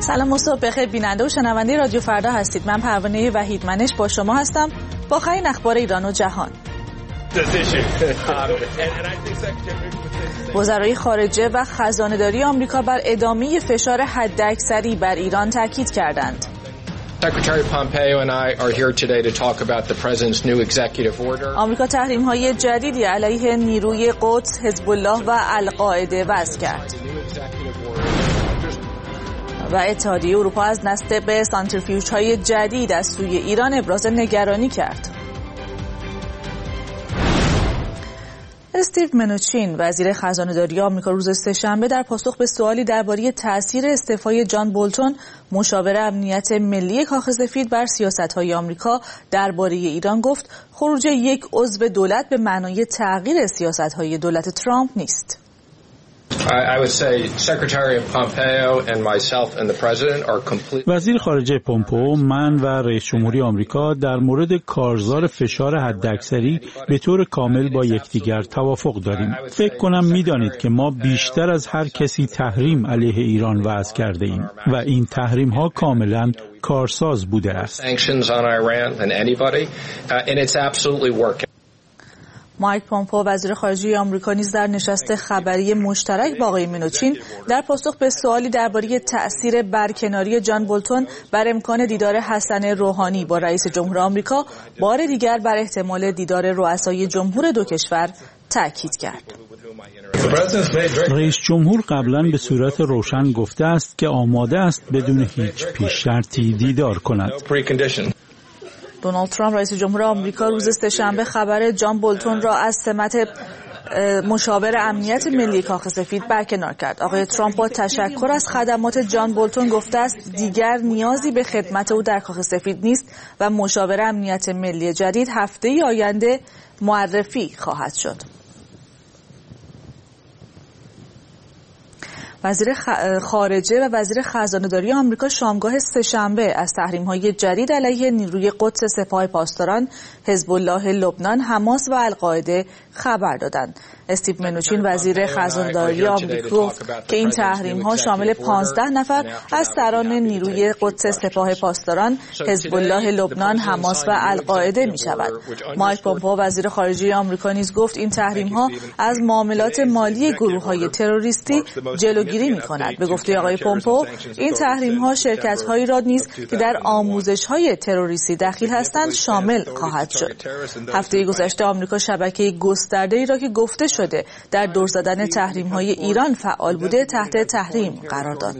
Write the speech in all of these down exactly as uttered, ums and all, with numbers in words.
سلام و صبح بخیر بیننده و شنونده رادیو فردا هستید. من پروانه وحیدمنش با شما هستم با آخرین اخبار ایران و جهان. وزرای خارجه و خزانه‌داری آمریکا بر ادامه فشار حداکثری بر ایران تاکید کردند. Secretary Pompeo and I are here today to talk about the president's new executive order. آمریکا تحریم‌های جدیدی علیه نیروی قدس، حزب الله و القاعده وضع کرد. و اتحادیه اروپا از نصب سانتریفیوژهای جدید از سوی ایران ابراز نگرانی کرد. استیو منوچین وزیر خزانه‌داری آمریکا روز سه‌شنبه در پاسخ به سوالی درباره تأثیر استعفای جان بولتون مشاور امنیت ملی کاخ سفید بر سیاست‌های آمریکا درباره ایران گفت خروج یک عضو دولت به معنای تغییر سیاست‌های دولت ترامپ نیست. وزیر خارجه پومپئو، من و رئیس جمهوری آمریکا در مورد کارزار فشار حداکثری به طور کامل با یکدیگر توافق داریم. فکر کنم می‌دانید که ما بیشتر از هر کسی تحریم علیه ایران وضع کرده ایم و این تحریم ها کاملا کارساز بوده است. مایک پومپئو وزیر خارجه آمریکا نیز در نشست خبری مشترک با آقای منوچین در پاسخ به سوالی درباره تأثیر برکناری جان بولتون بر امکان دیدار حسن روحانی با رئیس جمهور آمریکا بار دیگر بر احتمال دیدار رؤسای جمهور دو کشور تأکید کرد. رئیس جمهور قبلا به صورت روشن گفته است که آماده است بدون هیچ پیش شرطی دیدار کند. دونالد ترامپ رئیس جمهور آمریکا روز سه‌شنبه خبر جان بولتون را از سمت مشاور امنیت ملی کاخ سفید برکنار کرد. آقای ترامپ با تشکر از خدمات جان بولتون گفته است دیگر نیازی به خدمت او در کاخ سفید نیست و مشاور امنیت ملی جدید هفته آینده معرفی خواهد شد. وزیر خارجه و وزیر خزانه‌داری آمریکا شامگاه سه‌شنبه از تحریم‌های جدید علیه نیروی قدس سپاه پاسداران، حزب الله لبنان، حماس و القاعده خبر دادند. استیو منوچین وزیر خزانه‌داری آمریکا گفت که این تحریم‌ها شامل پانزده نفر از سران نیروی قدس سپاه پاسداران، حزب الله لبنان، حماس و القاعده می‌شود. مایک پومپئو وزیر خارجه آمریکا نیز گفت این تحریم‌ها از معاملات مالی گروه‌های تروریستی جلوگیری می‌کند. به گفته آقای پومپئو این تحریم‌ها شرکت‌هایی را نیز که در آموزش‌های تروریستی دخیل هستند شامل خواهد شد. هفته گذشته آمریکا شبکه گسترده‌ای را که گفته شده در دور زدن تحریم‌های ایران فعال بوده تحت تحریم قرار داد.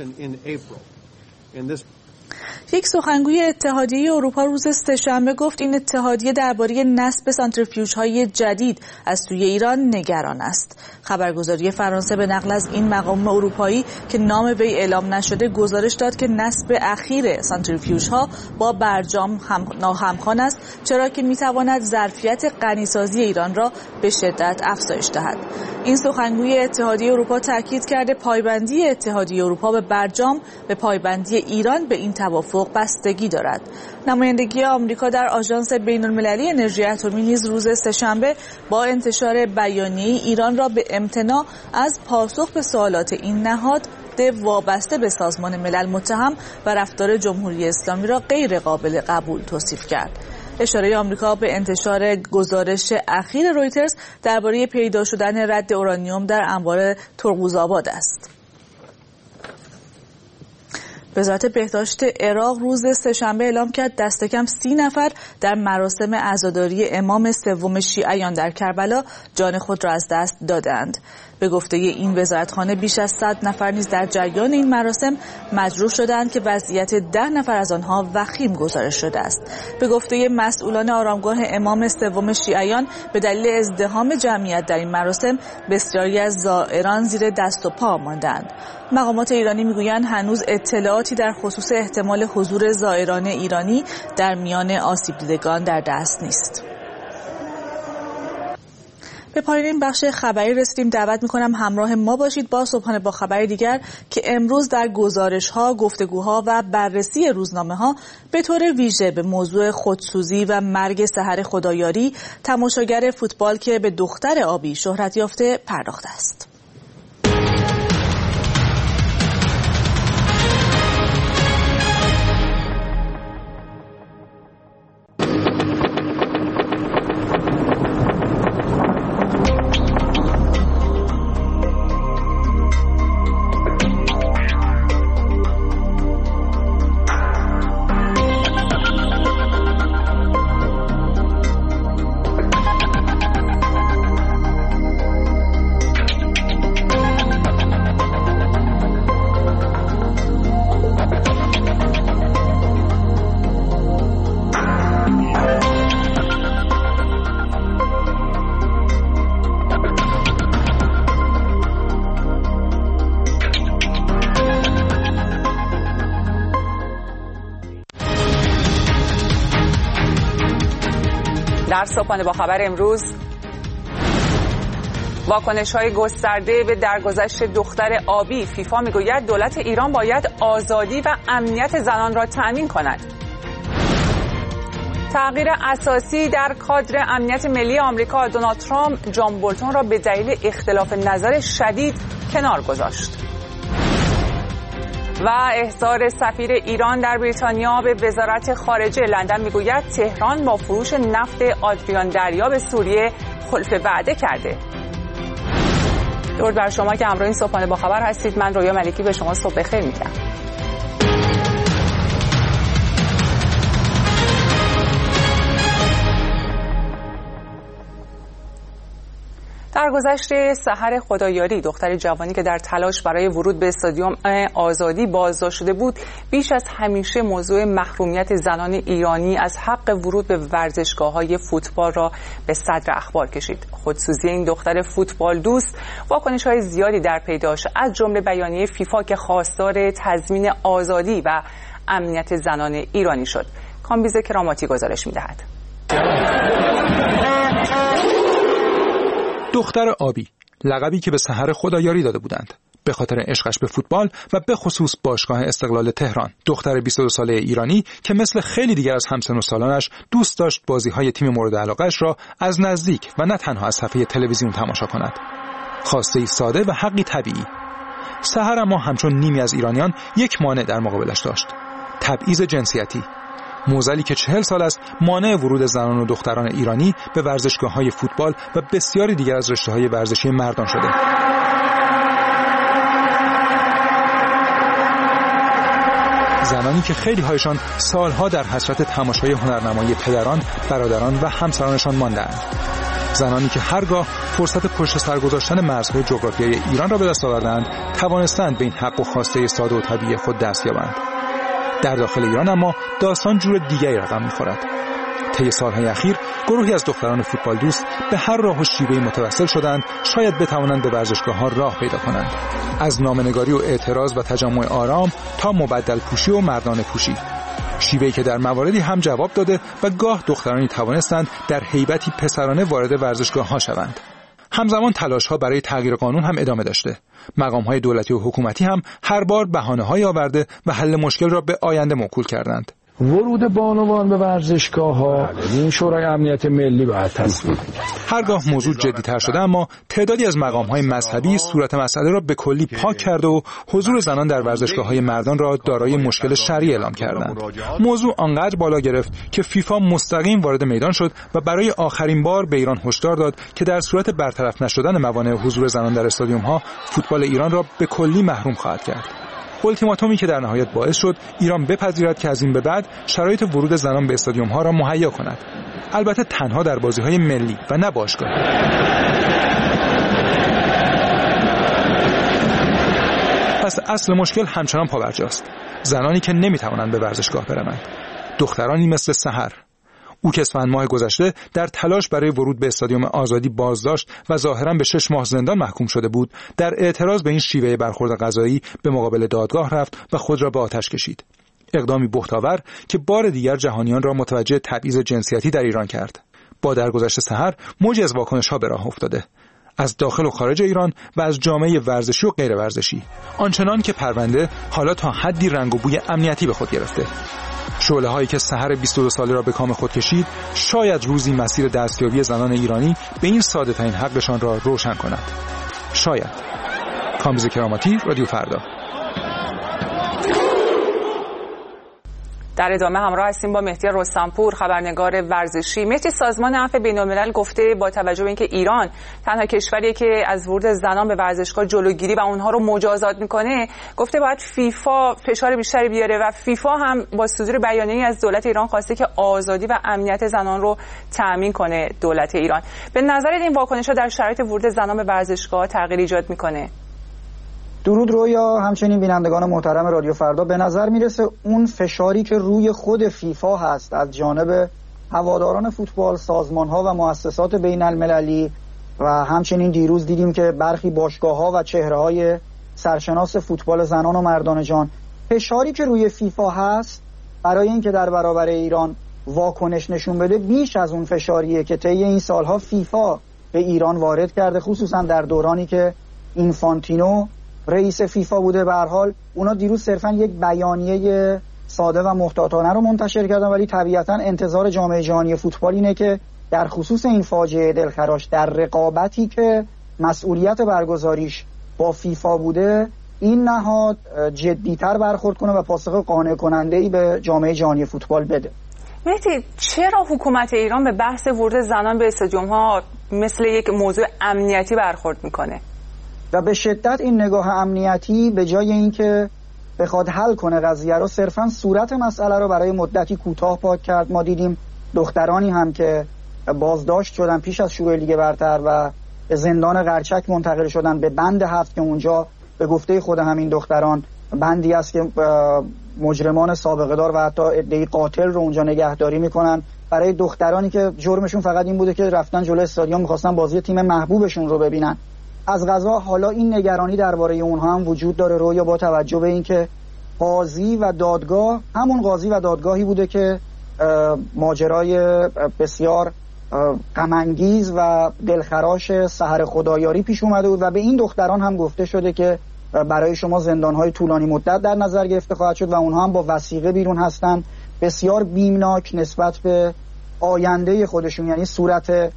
یک سخنگوی اتحادیه اروپا روز سه‌شنبه گفت این اتحادیه درباره نصب سانتریفیوژهای جدید از سوی ایران نگران است. خبرگزاری فرانسه به نقل از این مقام اروپایی که نام وی اعلام نشده گزارش داد که نصب اخیر سانتریفیوژها با برجام هم ناهمخوان است، چرا که میتواند ظرفیت غنیسازی ایران را به شدت افزایش دهد. این سخنگوی اتحادیه اروپا تاکید کرده پایبندی اتحادیه اروپا به برجام به پایبندی ایران به این توافق بستگی دارد. نمایندگی آمریکا در آژانس بین‌المللی انرژی اتمی نیز روز سه‌شنبه با انتشار بیانیه ایران را به امتناع از پاسخ به سوالات این نهاد وابسته به سازمان ملل متهم و رفتار جمهوری اسلامی را غیر قابل قبول توصیف کرد. اشاره آمریکا به انتشار گزارش اخیر رویترز درباره پیدا شدن رد اورانیوم در انبار ترقوزآباد است. وزارت بهداشت عراق روز سه‌شنبه اعلام کرد دست کم سی نفر در مراسم عزاداری امام سوم شیعیان در کربلا جان خود را از دست دادند. به گفته این وزارتخانه بیش از صد نفر نیز در جریان این مراسم مجروح شدند که وضعیت ده نفر از آنها وخیم گزارش شده است. به گفته مسئولان آرامگاه امام سوم شیعیان به دلیل ازدحام جمعیت در این مراسم بسیاری از زائران زیر دست و پا ماندند. مقامات ایرانی میگویند هنوز اطلاعاتی در خصوص احتمال حضور زائران ایرانی در میان آسیب دیدگان در دست نیست. به پایان این بخش خبری رسیدیم. دعوت میکنم همراه ما باشید با صبحانه با خبر دیگر که امروز در گزارش‌ها، گفتگوها و بررسی روزنامه‌ها به طور ویژه به موضوع خودسوزی و مرگ سحر خدایاری تماشاگر فوتبال که به دختر آبی شهرت یافته پرداخته است. در صبحانه با خبر امروز، واکنش‌های گسترده به درگذشت دختر آبی. فیفا میگوید دولت ایران باید آزادی و امنیت زنان را تأمین کند. تغییر اساسی در کادر امنیت ملی آمریکا. دونالد ترامپ جان بولتون را به دلیل اختلاف نظر شدید کنار گذاشت. و احضار سفیر ایران در بریتانیا به وزارت خارجه. لندن میگوید تهران با فروش نفت آدریان دریا به سوریه خلف وعده کرده. درود بر شما که همراه این صبحانه با خبر هستید. من رویا ملکی به شما صبح بخیر میگم. درگذشت سحر خدایاری، دختر جوانی که در تلاش برای ورود به استادیوم آزادی بازداشت شده بود، بیش از همیشه موضوع محرومیت زنان ایرانی از حق ورود به ورزشگاه‌های فوتبال را به صدر اخبار کشید. خودسوزی این دختر فوتبال دوست واکنش‌های زیادی در پی داشت، از جمله بیانیه فیفا که خواستار تضمین آزادی و امنیت زنان ایرانی شد. کامبیز کراماتی گزارش می‌دهد. دختر آبی، لقبی که به سحر خدایاری داده بودند به خاطر عشقش به فوتبال و به خصوص باشگاه استقلال تهران. دختر بیست و دو ساله ایرانی که مثل خیلی دیگر از همسن و سالانش دوست داشت بازی‌های تیم مورد علاقه‌اش را از نزدیک و نه تنها از صفحه تلویزیون تماشا کند. خواسته ساده و حقی طبیعی. سحر اما همچون نیمی از ایرانیان یک مانع در مقابلش داشت: تبعیض جنسیتی. معضلی که چهل سال است مانع ورود زنان و دختران ایرانی به ورزشگاه‌های فوتبال و بسیاری دیگر از رشته‌های ورزشی مردان شده. زنانی که خیلی هایشان سالها در حسرت تماشای هنرنمایی پدران، برادران و همسرانشان مانده‌اند. زنانی که هرگاه فرصت پشت سر گذاشتن مرزهای جغرافیایی ایران را به دست آوردند، توانستند به این حق و خواسته ساده و طبیعی خود دست یابند. در داخل ایران اما داستان جور دیگری رقم می‌خورد. طی سالهای اخیر گروهی از دختران فوتبال دوست به هر راه و شیوهی متوسل شدند شاید بتوانند به ورزشگاه‌ها راه پیدا کنند. از نامه‌نگاری و اعتراض و تجمع آرام تا مبدل پوشی و مردانه پوشی. شیوهی که در مواردی هم جواب داده و گاه دخترانی توانستند در هیبتی پسرانه وارد ورزشگاه‌ها شوند. همزمان تلاش‌ها برای تغییر قانون هم ادامه داشته. مقام‌های دولتی و حکومتی هم هر بار بهانه‌های آورده و حل مشکل را به آینده موکول کردند. ورود بانوان به ورزشگاه‌ها این شورای امنیت ملی باید تصویب کنه. هرگاه موضوع جدی‌تر شده اما تعدادی از مقام‌های مذهبی صورت مسئله را به کلی پاک کرده و حضور زنان در ورزشگاه‌های مردان را دارای مشکل شرعی اعلام کردند. موضوع آنقدر بالا گرفت که فیفا مستقیم وارد میدان شد و برای آخرین بار به ایران هشدار داد که در صورت برطرف نشدن موانع حضور زنان در استادیوم‌ها، فوتبال ایران را به کلی محروم خواهد کرد. التیماتومی که در نهایت باعث شد ایران بپذیرد که از این به بعد شرایط ورود زنان به استادیوم‌ها را مهیا کند. البته تنها در بازی‌های ملی و نه باشگاهی. پس اصل مشکل همچنان پابرجاست. زنانی که نمی‌توانند به ورزشگاه بروند. دخترانی مثل سحر. او که اسفند ماه گذشته در تلاش برای ورود به استادیوم آزادی بازداشت و ظاهراً به شش ماه زندان محکوم شده بود، در اعتراض به این شیوه برخورد قضایی به مقابل دادگاه رفت و خود را به آتش کشید. اقدامی بهت‌آور که بار دیگر جهانیان را متوجه تبعیض جنسیتی در ایران کرد. با درگذشت سحر موجی از واکنش‌ها به راه افتاده، از داخل و خارج ایران و از جامعه ورزشی و غیر ورزشی، آنچنان که پرونده حالا تا حدی رنگ و بوی امنیتی به خود گرفته. شعله هایی که سحر بیست و دو ساله را به کام خود کشید شاید روزی مسیر دستیابی زنان ایرانی به این ساده ترین حقشان را روشن کند. شاید. کامبیز کراماتی، رادیو فردا. در ادامه همراه هستیم با مهدی رستمپور، خبرنگار ورزشی. مهدی، سازمان عفو بین‌الملل گفته با توجه به اینکه ایران تنها کشوریه که از ورود زنان به ورزشگاه جلوگیری و اونها رو مجازات میکنه، گفته باید فیفا فشار بیشتری بیاره و فیفا هم با صدور بیانیه‌ای از دولت ایران خواسته که آزادی و امنیت زنان رو تأمین کنه دولت ایران. به نظرت این واکنش‌ها در شرایط ورود زنان به ورزشگاه تغییر ایجاد میکنه؟ درود رویا، همچنین بینندگان محترم رادیو فردا. به نظر میرسه اون فشاری که روی خود فیفا هست از جانب هواداران فوتبال، سازمان‌ها و مؤسسات بین المللی و همچنین دیروز دیدیم که برخی باشگاه‌ها و چهره‌های سرشناس فوتبال زنان و مردان جان، فشاری که روی فیفا هست برای اینکه در برابر ایران واکنش نشون بده بیش از اون فشاریه که طی این سالها فیفا به ایران وارد کرده، خصوصا در دورانی که اینفانتینو رئیس فیفا بوده. به هر حال اونا دیروز صرفا یک بیانیه ساده و محتاطانه رو منتشر کردن، ولی طبیعتا انتظار جامعه جهانی فوتبال اینه که در خصوص این فاجعه دلخراش در رقابتی که مسئولیت برگزاریش با فیفا بوده این نهاد جدی‌تر برخورد کنه و پاسخ قانع کننده‌ای به جامعه جهانی فوتبال بده. مهدی، چرا حکومت ایران به بحث ورود زنان به استادیوم‌ها مثل یک موضوع امنیتی برخورد میکنه؟ و به شدت این نگاه امنیتی به جای اینکه بخواد حل کنه قضیه رو، صرفاً صورت مسئله رو برای مدتی کوتاه پاک کرد. ما دیدیم دخترانی هم که بازداشت شدن پیش از شروع لیگ برتر و به زندان قرچک منتقل شدن به بند هفت که اونجا به گفته خود همین دختران بندی است که مجرمان سابقه دار و حتی ادعای قاتل رو اونجا نگهداری میکنن. برای دخترانی که جرمشون فقط این بوده که رفتن جلوی استادیوم میخواستن بازی تیم محبوبشون رو ببینن. از قضا حالا این نگرانی درباره اونها هم وجود داره، رویا با توجه به اینکه قاضی و دادگاه همون قاضی و دادگاهی بوده که ماجرای بسیار غم انگیز و دلخراش سحر خدایاری پیش اومده بود و به این دختران هم گفته شده که برای شما زندان‌های طولانی مدت در نظر گرفته خواهد شد و اونها هم با وثیقه بیرون هستن، بسیار بیمناک نسبت به آینده خودشون. یعنی صورت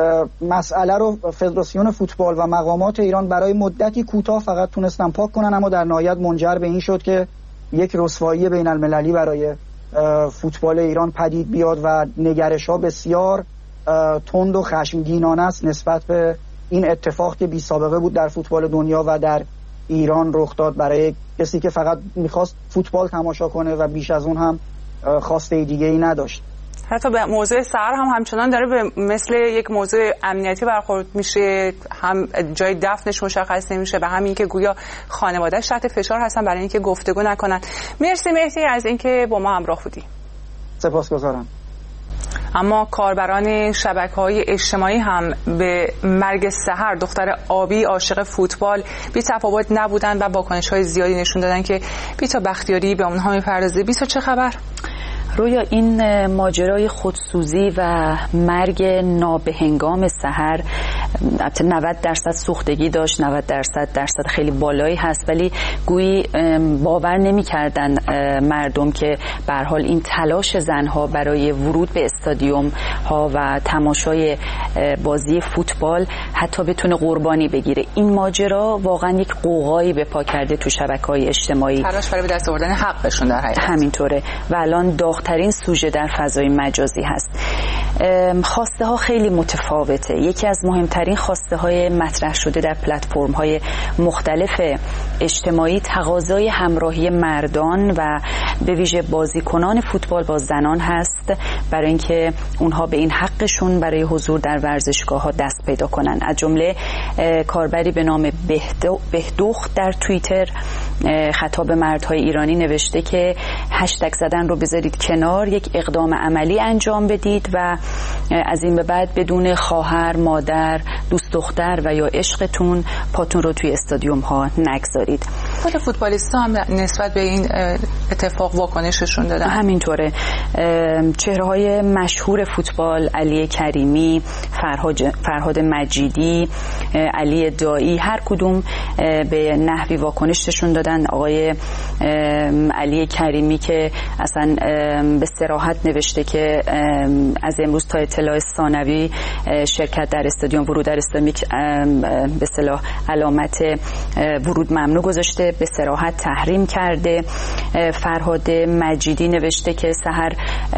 مسئله رو فدراسیون فوتبال و مقامات ایران برای مدتی کوتاه فقط تونستن پاک کنن، اما در نهایت منجر به این شد که یک رسوایی بین المللی برای فوتبال ایران پدید بیاد و نگرش‌ها بسیار تند و خشمگینانه است نسبت به این اتفاق که بی سابقه بود در فوتبال دنیا و در ایران رخ داد برای کسی که فقط میخواست فوتبال تماشا کنه و بیش از اون هم خواسته دیگه ای نداشت. حتی به موضوع سحر هم همچنان داره به مثل یک موضوع امنیتی برخورد میشه، هم جای دفنش مشخص نمیشه و همین که گویا خانواده‌اش تحت فشار هستن برای اینکه گفتگو نکنن. مرسی مهدی از اینکه با ما همراه بودی. سپاسگزارم. اما کاربران شبکه‌های اجتماعی هم به مرگ سحر دختر آبی عاشق فوتبال بی تفاوت نبودن و واکنش‌های زیادی نشون دادن که بیتا بختیاری به اونها می‌پردازه. بیتا چه خبر؟ رویا، این ماجرای خودسوزی و مرگ نابهنگام سحر البته نود درصد سوختگی داشت، نود درصد درصد خیلی بالایی هست، ولی گویی باور نمی‌کردن مردم که به هر حال این تلاش زنها برای ورود به استادیوم ها و تماشای بازی فوتبال حتی بتونه قربانی بگیره. این ماجرا واقعا یک قوقایی به پا کرده تو شبکه‌های اجتماعی، تلاش برای به دست آوردن حقشون در حقیقت همینطوره و الان داغ‌ترین سوژه در فضای مجازی هست. خواسته ها خیلی متفاوته. یکی از مهمترین خواسته های مطرح شده در پلتفرم های مختلف اجتماعی تقاضای همراهی مردان و به ویژه بازیکنان فوتبال با زنان هست برای اینکه اونها به این حقشون برای حضور در ورزشگاه ها دست پیدا کنن. از جمله کاربری به نام بهدوخت در توییتر خطاب مردهای ایرانی نوشته که هشتگ زدن رو بذارید کنار، یک اقدام عملی انجام بدید و از این به بعد بدون خواهر، مادر، دوست دختر و یا عشقتون پاتون رو توی استادیوم ها نگذارید. خود فوتبالیستا هم نسبت به این اتفاق واکنششون دادن. همینطوره. چهره‌های مشهور فوتبال، علی کریمی، فرهاد فرهاد مجیدی، علی دایی، هر کدوم به نحوی واکنششون دادن. آقای علی کریمی که اصلا به صراحت نوشته که از امروز تا اطلاع ثانوی شرکت در استادیوم، ورود در استادیوم به اصطلاح علامت ورود ممنوع گذاشته، به صراحت تحریم کرده. فرهاد مجیدی نوشته که سحر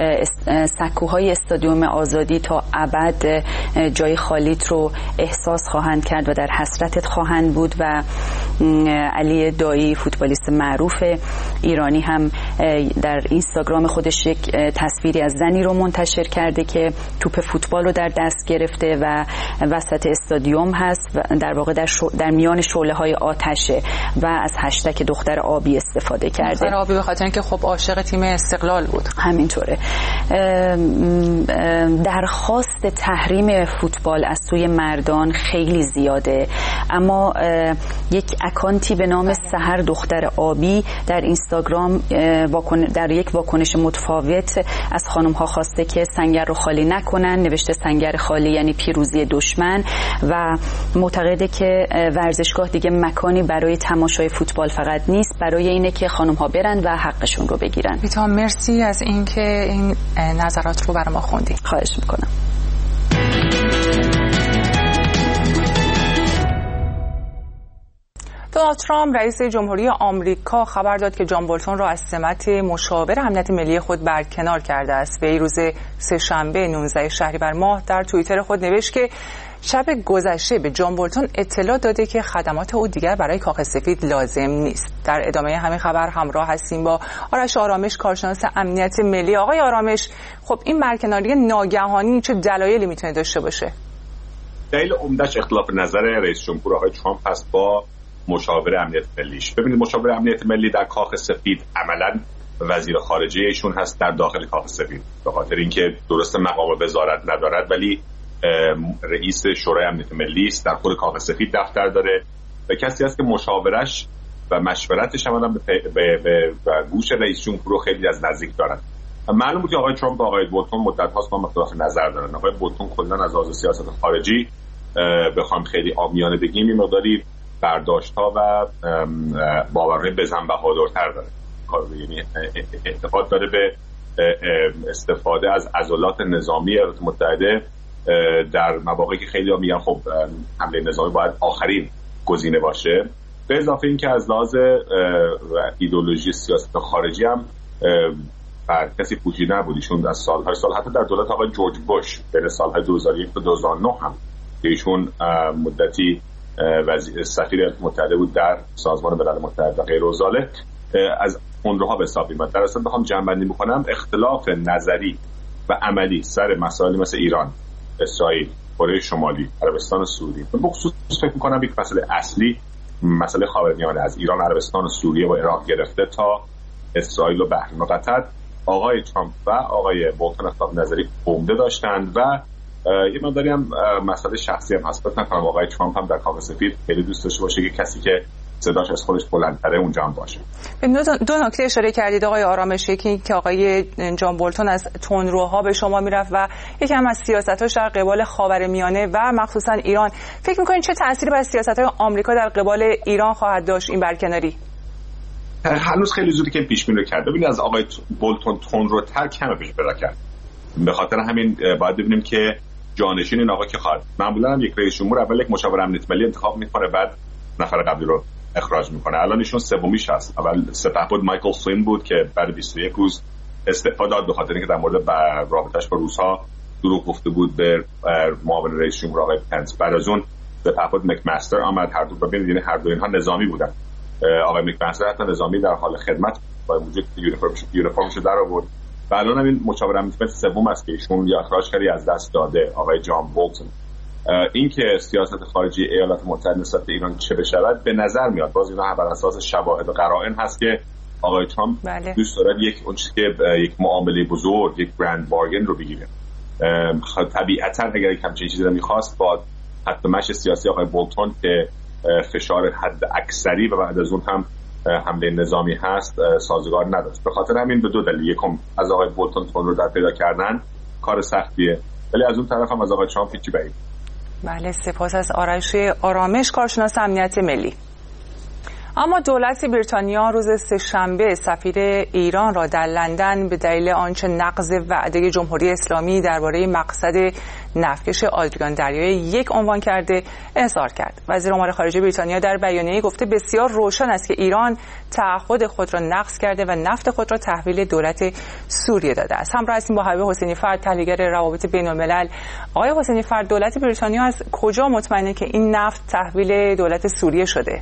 سکوهای استادیوم آزادی تا ابد جای خالیت رو احساس خواهند کرد و در حسرتت خواهند بود. و علی دایی فوتبالیست معروف ایرانی هم در اینستاگرام خودش یک تصویری از زنی رو منتشر کرده که توپ فوتبال رو در دست گرفته و وسط استادیوم هست و در واقع در, شو در میان شعله‌های آتشه و از هشتگ دختر آبی استفاده کرده. دختر آبی به خاطر اینکه خب عاشق تیم استقلال بود. همینطوره. درخواست تحریم فوتبال از سوی مردان خیلی زیاده، اما یک اکانتی به نام سحر دختر آبی در اینستاگرام در یک واکنش متفاوت از خانم ها خواسته که سنگر رو خالی نکنن، نوشته سنگر خالی یعنی پیروزی دشمن، و معتقده که ورزشگاه دیگه مکانی برای تماشای فوتبال فقط نیست، برای اینه که خانم ها برن و حقشون رو بگیرن. بیتا مرسی از اینکه این نظرات رو برای ما خوندی. خواهش میکنم. دونالد ترامپ رئیس جمهوری آمریکا خبر داد که جان بولتون را از سمت مشاور امنیت ملی خود برکنار کرده است. وی روز سه‌شنبه نوزدهم شهریور ماه در توییتر خود نوشت که شب گذشته به جان بولتون اطلاع داده که خدمات او دیگر برای کاخ سفید لازم نیست. در ادامه همین خبر همراه هستیم با آرش آرامش، کارشناس امنیت ملی. آقای آرامش، خب این برکناری ناگهانی چه دلایلی میتونه داشته باشه؟ دلیل عمده‌اش اختلاف نظر رئیس جمهور آقای ترامپ است با مشاور امنیت ملیش. ببینید، مشاور امنیت ملی در کاخ سفید عملاً وزیر خارجه ایشون هست در داخل کاخ سفید، به خاطر اینکه درست مقام وزارت ندارد ولی رئیس شورای امنیت ملی است، در خود کاخ سفید دفتر داره و کسی است که مشاورش و مشورتش عملاً به, به, به, به گوش رئیس جمهور خیلی از نزدیک دارند. معلوم بود که آقای ترامپ و آقای بولتون مدت هاست با هم اختلاف نظر دارن. آقای بولتون کلاً از لحاظ سیاست خارجی بخوام خیلی عامیانه بگیم این مقداری برداشت‌ها و باورهای بزن بهادرتر داره، یعنی اعتقاد داره به استفاده از عضلات نظامی ایالات متحده در مواقعی که خیلی ها میگن خب حمله نظامی باید آخرین گزینه باشه. به اضافه این که از لحاظ ایدئولوژی سیاست خارجی هم بر کسی پوشیده نبود. ایشون از سالهای سال حتی در دولت آقای جورج بوش بین سالهای دو هزار و یک تا دو هزار و نه هم که ایشون مدتی وزیر سفیر ایالات متحده بود در سازمان ملل متحد و غیر و ذالک، از اونروها به حساب میاد. در اصل بخوام جمع‌بندی بکنم، اختلاف نظری و عملی سر مسائلی مثل ایران، اسرائیل، کره شمالی، عربستان سعودی، به خصوص فکر می‌کنم یک مسئله اصلی مسئله خاورمیانه از ایران، عربستان و سوریه و عراق گرفته تا اسرائیل و بحرین و قطر، آقای ترامپ و آقای بولتون اختلاف نظری عمده داشتند و یه مقداری هم مسئله شخصی هم هست. فکر نکنم آقای ترامپ هم در کاخ سفید خیلی دوست داشته باشه که کسی که صداش از خودش بلندتره اونجا هم باشه. به دو نکته اشاره کردید آقای آرامش، یکی که آقای جان بولتون از تندروها به شما میرفت و یکی هم از سیاست‌هاش در قبال خاورمیانه و مخصوصا ایران. فکر می‌کنید چه تأثیری بر سیاست‌های آمریکا در قبال ایران خواهد داشت این برکناری؟ هنوز خیلی زودی که پیش بینی کرد. ببینید از آقای بولتون تندروتر کمه پیش پیدا کرد. به خاطر همین باید ببینیم که جانشین این آقا که خواهد. معمولا هم یک رئیس جمهور اول یک مشاور امنیت ملی انتخاب میکنه، بعد نفر قبلی رو اخراج میکنه. الان ایشون سومیش هست. اول سپهبد مایکل فلین بود که بعد بیست و یک روز استعفا داد به خاطر اینکه در مورد رابطش با روس‌ها دروغ گفته بود به معاون رئیس جمهور آقای پنس. بعد از اون سپهبد مکمستر آمد. هر دو ببینید یعنی هر دو اینها نظامی بودن. آقای مکمستر حتی نظامی در حال خدمت با وجود یونیفرمش یونیفرمش در آورد. و الان هم این مشاور امنیت ملی سوم است که ایشون یا اخراج کردی از دست داده، آقای جان بولتون. این که سیاست خارجی ایالات متحده نسبت به ایران چه بشود به نظر میاد باز اینا بر اساس شواهد و قرائن هست که آقای ترامپ بله. دوست دارد یک اون چیزی که یک معامله بزرگ، یک برند بارگن رو بگیره. طبیعتا اگر یک همچین چیزی رو می‌خواست با حتی مش سیاسی آقای بولتون که فشار حد اکثری و بعد از اون هم حمله نظامی هست سازگار نداشت. به خاطر همین به دو دلیل، یکم از آقای بولتون تون رو در پیدا کردن کار سختیه، ولی از اون طرف هم از آقای ترامپ هیچی بعید. بله، سپاس از آرش آرامش، کارشناس امنیت ملی. اما دولت بریتانیا روز سه‌شنبه سفیر ایران را در لندن به دلیل آنچه نقض وعده جمهوری اسلامی درباره مقصد نفتکش آدریان دریایی یک عنوان کرده احضار کرد. وزیر امور خارجه بریتانیا در بیانیه‌ای گفته بسیار روشن است که ایران تعهد خود را نقض کرده و نفت خود را تحویل دولت سوریه داده است. همراه هستیم با حبیب حسینی فرد، تحلیلگر روابط بین‌الملل. آقای حسینی فرد، دولت بریتانیا از کجا مطمئنه که این نفت تحویل دولت سوریه شده؟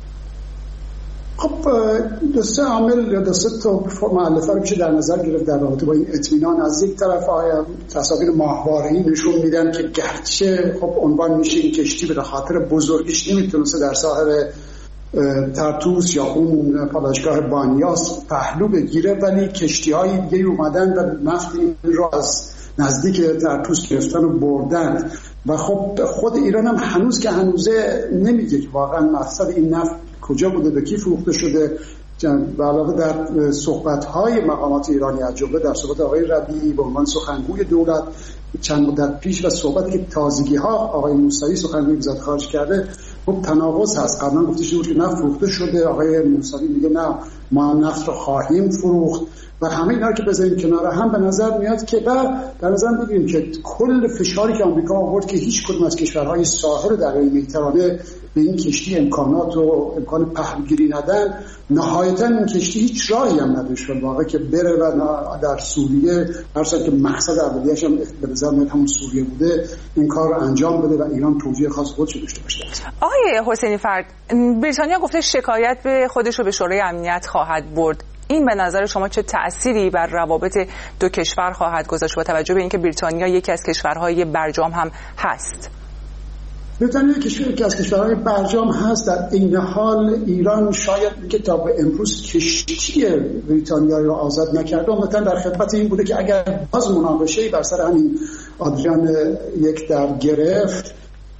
خب دو سه عامل یا دو سه تا مؤلفه رو میشه در نظر گرفت در رابطه با این اطمینان. از یک طرف آیا تصاویر ماهواره‌ای نشون میدن که گرچه خب عنوان میشه این کشتی به خاطر بزرگیش نمیتونسته در ساحل ترتوس یا اون پالایشگاه بانیاس پهلو بگیره، ولی کشتی‌های دیگه اومدن و نفت این رو از نزدیک ترتوس گرفتن و بردن. و خب خود ایران هم هنوز که هنوزه نمیگه که واقعا مقصد این نفت کجا بوده، به کی فروخته شده. به علاوه در صحبت‌های مقامات ایرانی از جمله در صحبت آقای ربیعی به عنوان سخنگوی دولت چند مدت پیش و صحبتی که تازگی‌ها آقای موسوی سخنگوی وزارت خارجه کرده، خب تناقض هست. قبلا گفته شده که نفت فروخته شده، آقای موسوی میگه نه ما نفت رو خواهیم فروخت. و همه اینا رو که بذاریم کنار هم به نظر میاد که و در نظر بگیریم که کل فشاری که آمریکا آورد که هیچ کدوم از کشورهای ساحل دریای مدیترانه به این کشتی امکانات و امکان پهلوگیری ندن، نهایتا این کشتی هیچ راهی هم نداشت واقعا که بره و در سوریه هرچند که مقصد اولیه‌اش هم به نظر میاد همون سوریه بوده این کار رو انجام بده و ایران توجیه خاص خودش داشته باشه. آقای حسینی فرد، بریتانیا گفته شکایت به خودش رو به شورای امنیت خواهد برد. این به نظر شما چه تأثیری بر روابط دو کشور خواهد گذاشت با توجه به اینکه بریتانیا یکی از کشورهای برجام هم هست؟ بریتانیا یکی از کشورهای برجام هست. در این حال ایران شاید که تا به امروز کشتی بریتانیا رو آزاد نکرده، مثلا در خدمت این بوده که اگر باز مناقشه‌ای بر سر همین آدریان یک در گرفت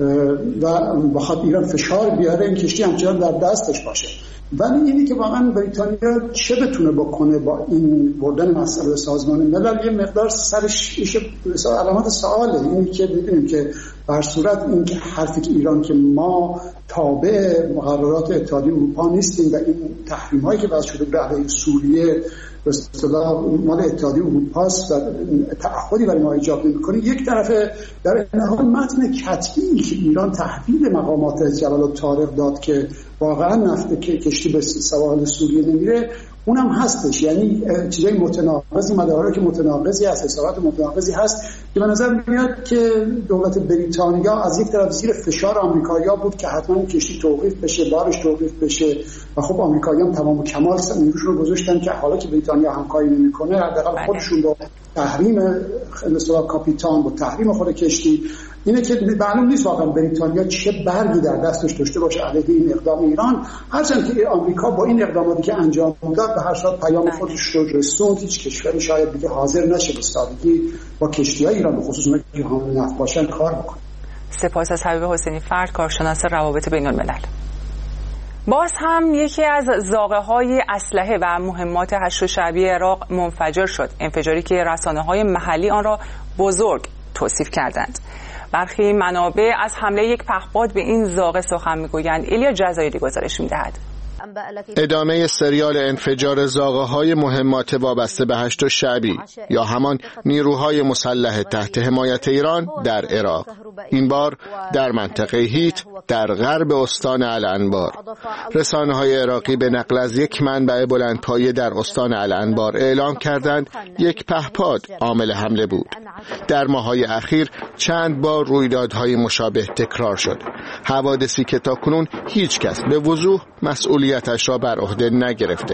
و بخواد ایران فشار بیاره این کشتی همچنان در دستش باشه. ولی اینی که واقعا بریتانیا چه بتونه بکنه با این بردن مسئله سازمان ملل یه مقدار سرش میشه علامت سواله. اینی که ببینیم که بر صورت این که حرفی که ایران که ما تابع مقررات اتحادیه اروپا نیستیم و این تحریم هایی که وضع شده به علیه سوریه به اصطلاح مال اتحادیه اروپا است و تعهدی برای ما ایجاب نمی‌کنه، یک طرفه در نهایت متن کتبی که ایران تحویل مقامات جلال الطارق داد که واقعا نفت که کشتی به سواحل سوریه نمیره اونم هستش. یعنی چیزای متناقضی مدارک که متناقضی هست، حسابات متناقضی هست که به نظر میاد که دولت بریتانیا از یک طرف زیر فشار آمریکایی‌ها بود که حتما کشتی توقیف بشه، بارش توقیف بشه و خب آمریکایی‌ها هم تمام و کمال نیروشون رو گذاشتن که حالا که بریتانیا همکاری نمی‌کنه حداقل خودشون رو تحریم مثلا کاپیتان با تحریم خود کشتی اینه که معلوم نیست واقعا بریتانیا چه برگی در دستش داشته باشه علیه این اقدام ایران، هرچند که آمریکا با این اقداماتی که انجام داد به هر صورت پیام خودش رو رسوند. هیچ کشوری شاید دیگه حاضر نشه به سادگی با کشتی‌های ایران به خصوص اونایی که حامل نفت باشن کار بکنه. سپاس از حبیب حسینی فرد، کارشناس روابط بین‌الملل. باز هم یکی از زاغه‌های اسلحه و مهمات هشت شعبی عراق منفجر شد، انفجاری که رسانه‌های محلی آن را بزرگ توصیف کردند. برخی منابع از حمله یک پهپاد به این زاغه سخن می‌گویند. ایلیا جزایری گزارش می‌دهد. ادامه سریال انفجار زاغه‌های مهمات وابسته به هشت شعبی یا همان نیروهای مسلح تحت حمایت ایران در عراق، این بار در منطقه هیت در غرب استان الانبار. رسانه‌های عراقی به نقل از یک منبع بلندپایه در استان الانبار اعلام کردند یک پهپاد عامل حمله بود. در ماه‌های اخیر چند بار رویدادهای مشابه تکرار شد، حوادثی که تاکنون هیچ کس به وضوح مسئولیتش را بر عهده نگرفته.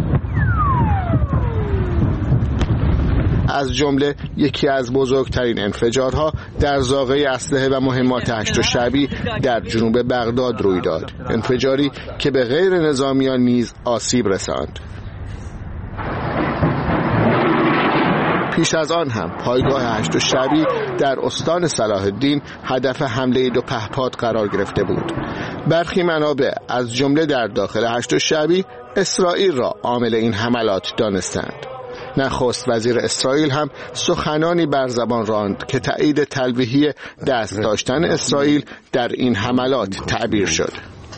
از جمله یکی از بزرگترین انفجارها در زاغه اسلحه و مهمات هشت شعبی در جنوب بغداد روی داد، انفجاری که به غیر نظامیان نیز آسیب رساند. پیش از آن هم پایگاه هشت شعبی در استان صلاح الدین هدف حمله دو پهپاد قرار گرفته بود. برخی منابع از جمله در داخل هشت شعبی اسرائیل را عامل این حملات دانستند. نخست وزیر اسرائیل هم سخنانی بر زبان راند که تایید تلویحی دست داشتن اسرائیل در این حملات تعبیر شد.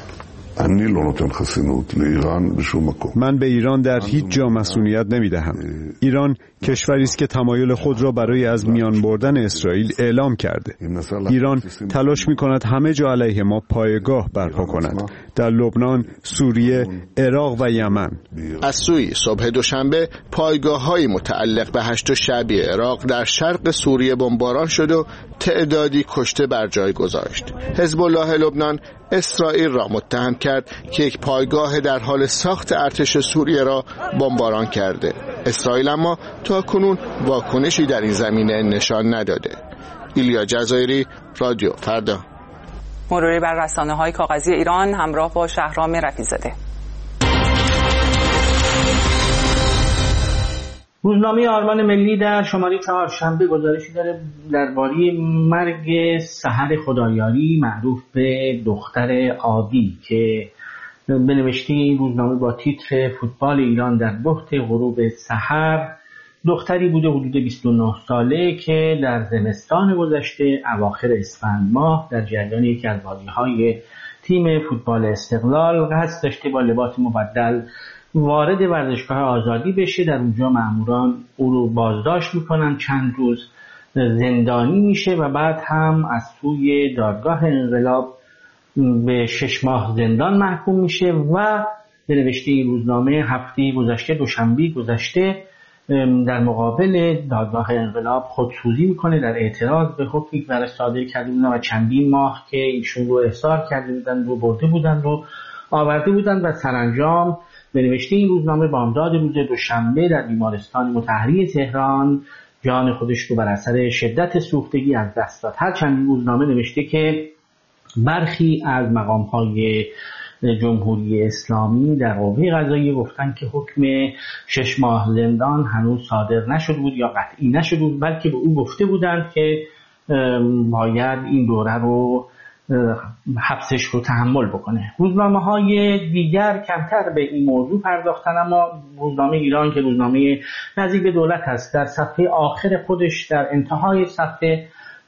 من به ایران در هیچ جا مسئولیت نمیدهم. ایران کشوری است که تمایل خود را برای از میان بردن اسرائیل اعلام کرده. ایران تلاش می‌کند همه جا علیه ما پایگاه برپا کند، در لبنان، سوریه، عراق و یمن. از سوی صبح دوشنبه پایگاه‌های متعلق به هشت شعبی عراق در شرق سوریه بمباران شد و تعدادی کشته بر جای گذاشت. حزب الله لبنان اسرائیل را متهم کرد که یک پایگاه در حال ساخت ارتش سوریه را بمباران کرده. اسرائیل اما تا کنون واکنشی در این زمینه نشان نداده. ایلیا جزایری، رادیو فردا. مروری بر رسانه‌های کاغذی ایران همراه با شهرام رفیع‌زاده. روزنامه آرمان ملی در شماره چهارشنبه گزارشی داره درباره مرگ سحر خدایاری معروف به دختر عادی که به نوشته این روزنامه با تیتر فوتبال ایران در بحت غروب سحر، دختری بوده حدود بیست و نه ساله که در زمستان گذشته اواخر اسفند ماه در جریان یکی از بازی‌های تیم فوتبال استقلال قصد داشته با لباس مبدل وارد ورزشگاه آزادی بشه. در اونجا ماموران او رو بازداشت میکنن، چند روز زندانی میشه و بعد هم از سوی دادگاه انقلاب به شش ماه زندان محکوم میشه و به نوشته این روزنامه هفته گذشته دوشنبه گذشته در مقابل دادگاه انقلاب خودسوزی میکنه در اعتراض به حکمی که براش صادر کرده بودن و چندین ماه که ایشون رو احضار کرده بودن رو برده بودن رو آورده بودن و سرانجام به نوشته این روزنامه بامداد روز دوشنبه در بیمارستان مطهری تهران جان خودش رو بر اثر شدت سوختگی از دست داد. هرچند این روزنامه نوشته که برخی از مقام‌های جمهوری اسلامی در قوه قضاییه گفتن که حکم شش ماه زندان هنوز صادر نشده بود یا قطعی نشده بود، بلکه به او گفته بودند که باید این دوره رو حبسش رو تحمل بکنه. روزنامه‌های دیگر کمتر به این موضوع پرداختن، اما روزنامه ایران که روزنامه نزدیک به دولت هست در صفحه آخر خودش در انتهای صفحه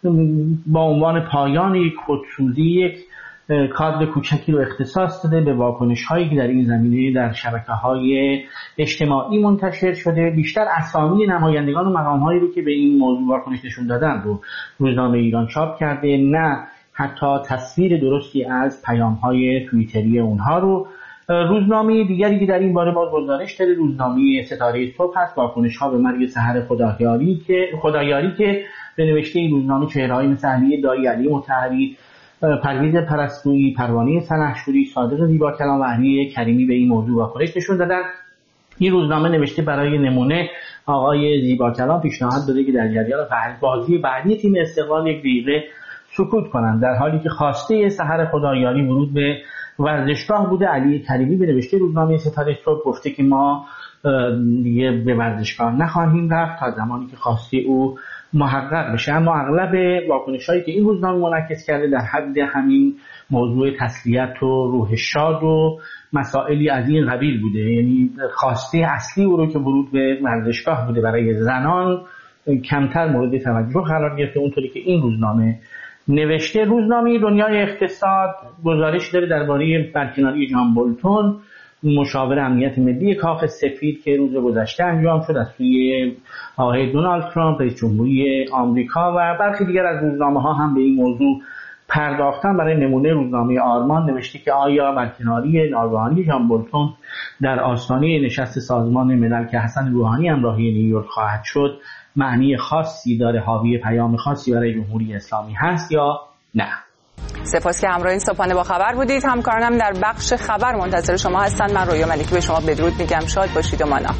با عنوان پایان یک خودسوزی یک کادر کوچکی رو اختصاص داده به واکنش‌هایی که در این زمینه در شبکه‌های اجتماعی منتشر شده. بیشتر اسامی نمایندگان و مقام‌هایی رو که به این موضوع واکنش نشون دادن رو روزنامه ایران چاپ کرده، نه حتی تصویر درستی از پیام‌های توییتری اونها رو. روزنامه دیگری که در این باره باز گزارش داده روزنامه ستاره صبح هست، واکنش‌ها به مرگ سحر خدایاری که خدایاری که به نوشته این روزنامه چهره‌های مثل علی دایی، علی مطهری، پرویز پرستویی، پروانه سنحشوری، صادق زیباکلام و علی کریمی به این موضوع واکنش نشون دادن. این روزنامه نوشته برای نمونه آقای زیباکلام پیشنهاد داده که در جریان بازی بعدی تیم استقلال یک دقیقه سکوت کنند، در حالی که خواسته سحر خدایاری ورود به ورزشگاه بوده. علی کریمی به نوشته روزنامه ستاره صبح گفته که ما دیگه به ورزشگاه نخواهیم رفت تا زمانی که خواسته او محقق بشه. اما اغلب واکنش‌هایی که این روزنامه منعکس کرده در حد همین موضوع تسلیت و روح شاد و مسائلی از این قبیل بوده، یعنی خواسته اصلی او رو که ورود به ورزشگاه بوده برای زنان کمتر مورد توجه قرار گرفته اونطوری که این روزنامه نوشته. روزنامه دنیای اقتصاد گزارش داره درباره برکناری جان بولتون، مشاور امنیت ملی کاخ سفید که روز گذشته انجام شد از سوی آقای دونالد ترامپ رئیس جمهوری آمریکا، و برخی دیگر از روزنامه‌ها هم به این موضوع پرداختن. برای نمونه روزنامه آرمان نوشته که آیا برکناری ناگهانی جان بولتون در آستانه نشست سازمان ملل که حسن روحانی همراهی نیویورک خواهد شد معنی خاصی داره، حاوی پیام خاصی برای جمهوری اسلامی هست یا نه؟ سپاس که همراه این صبحانه با خبر بودید. همکارانم در بخش خبر منتظر شما هستند. من رویا ملکی به شما بدرود میگم. شاد باشید و مانا.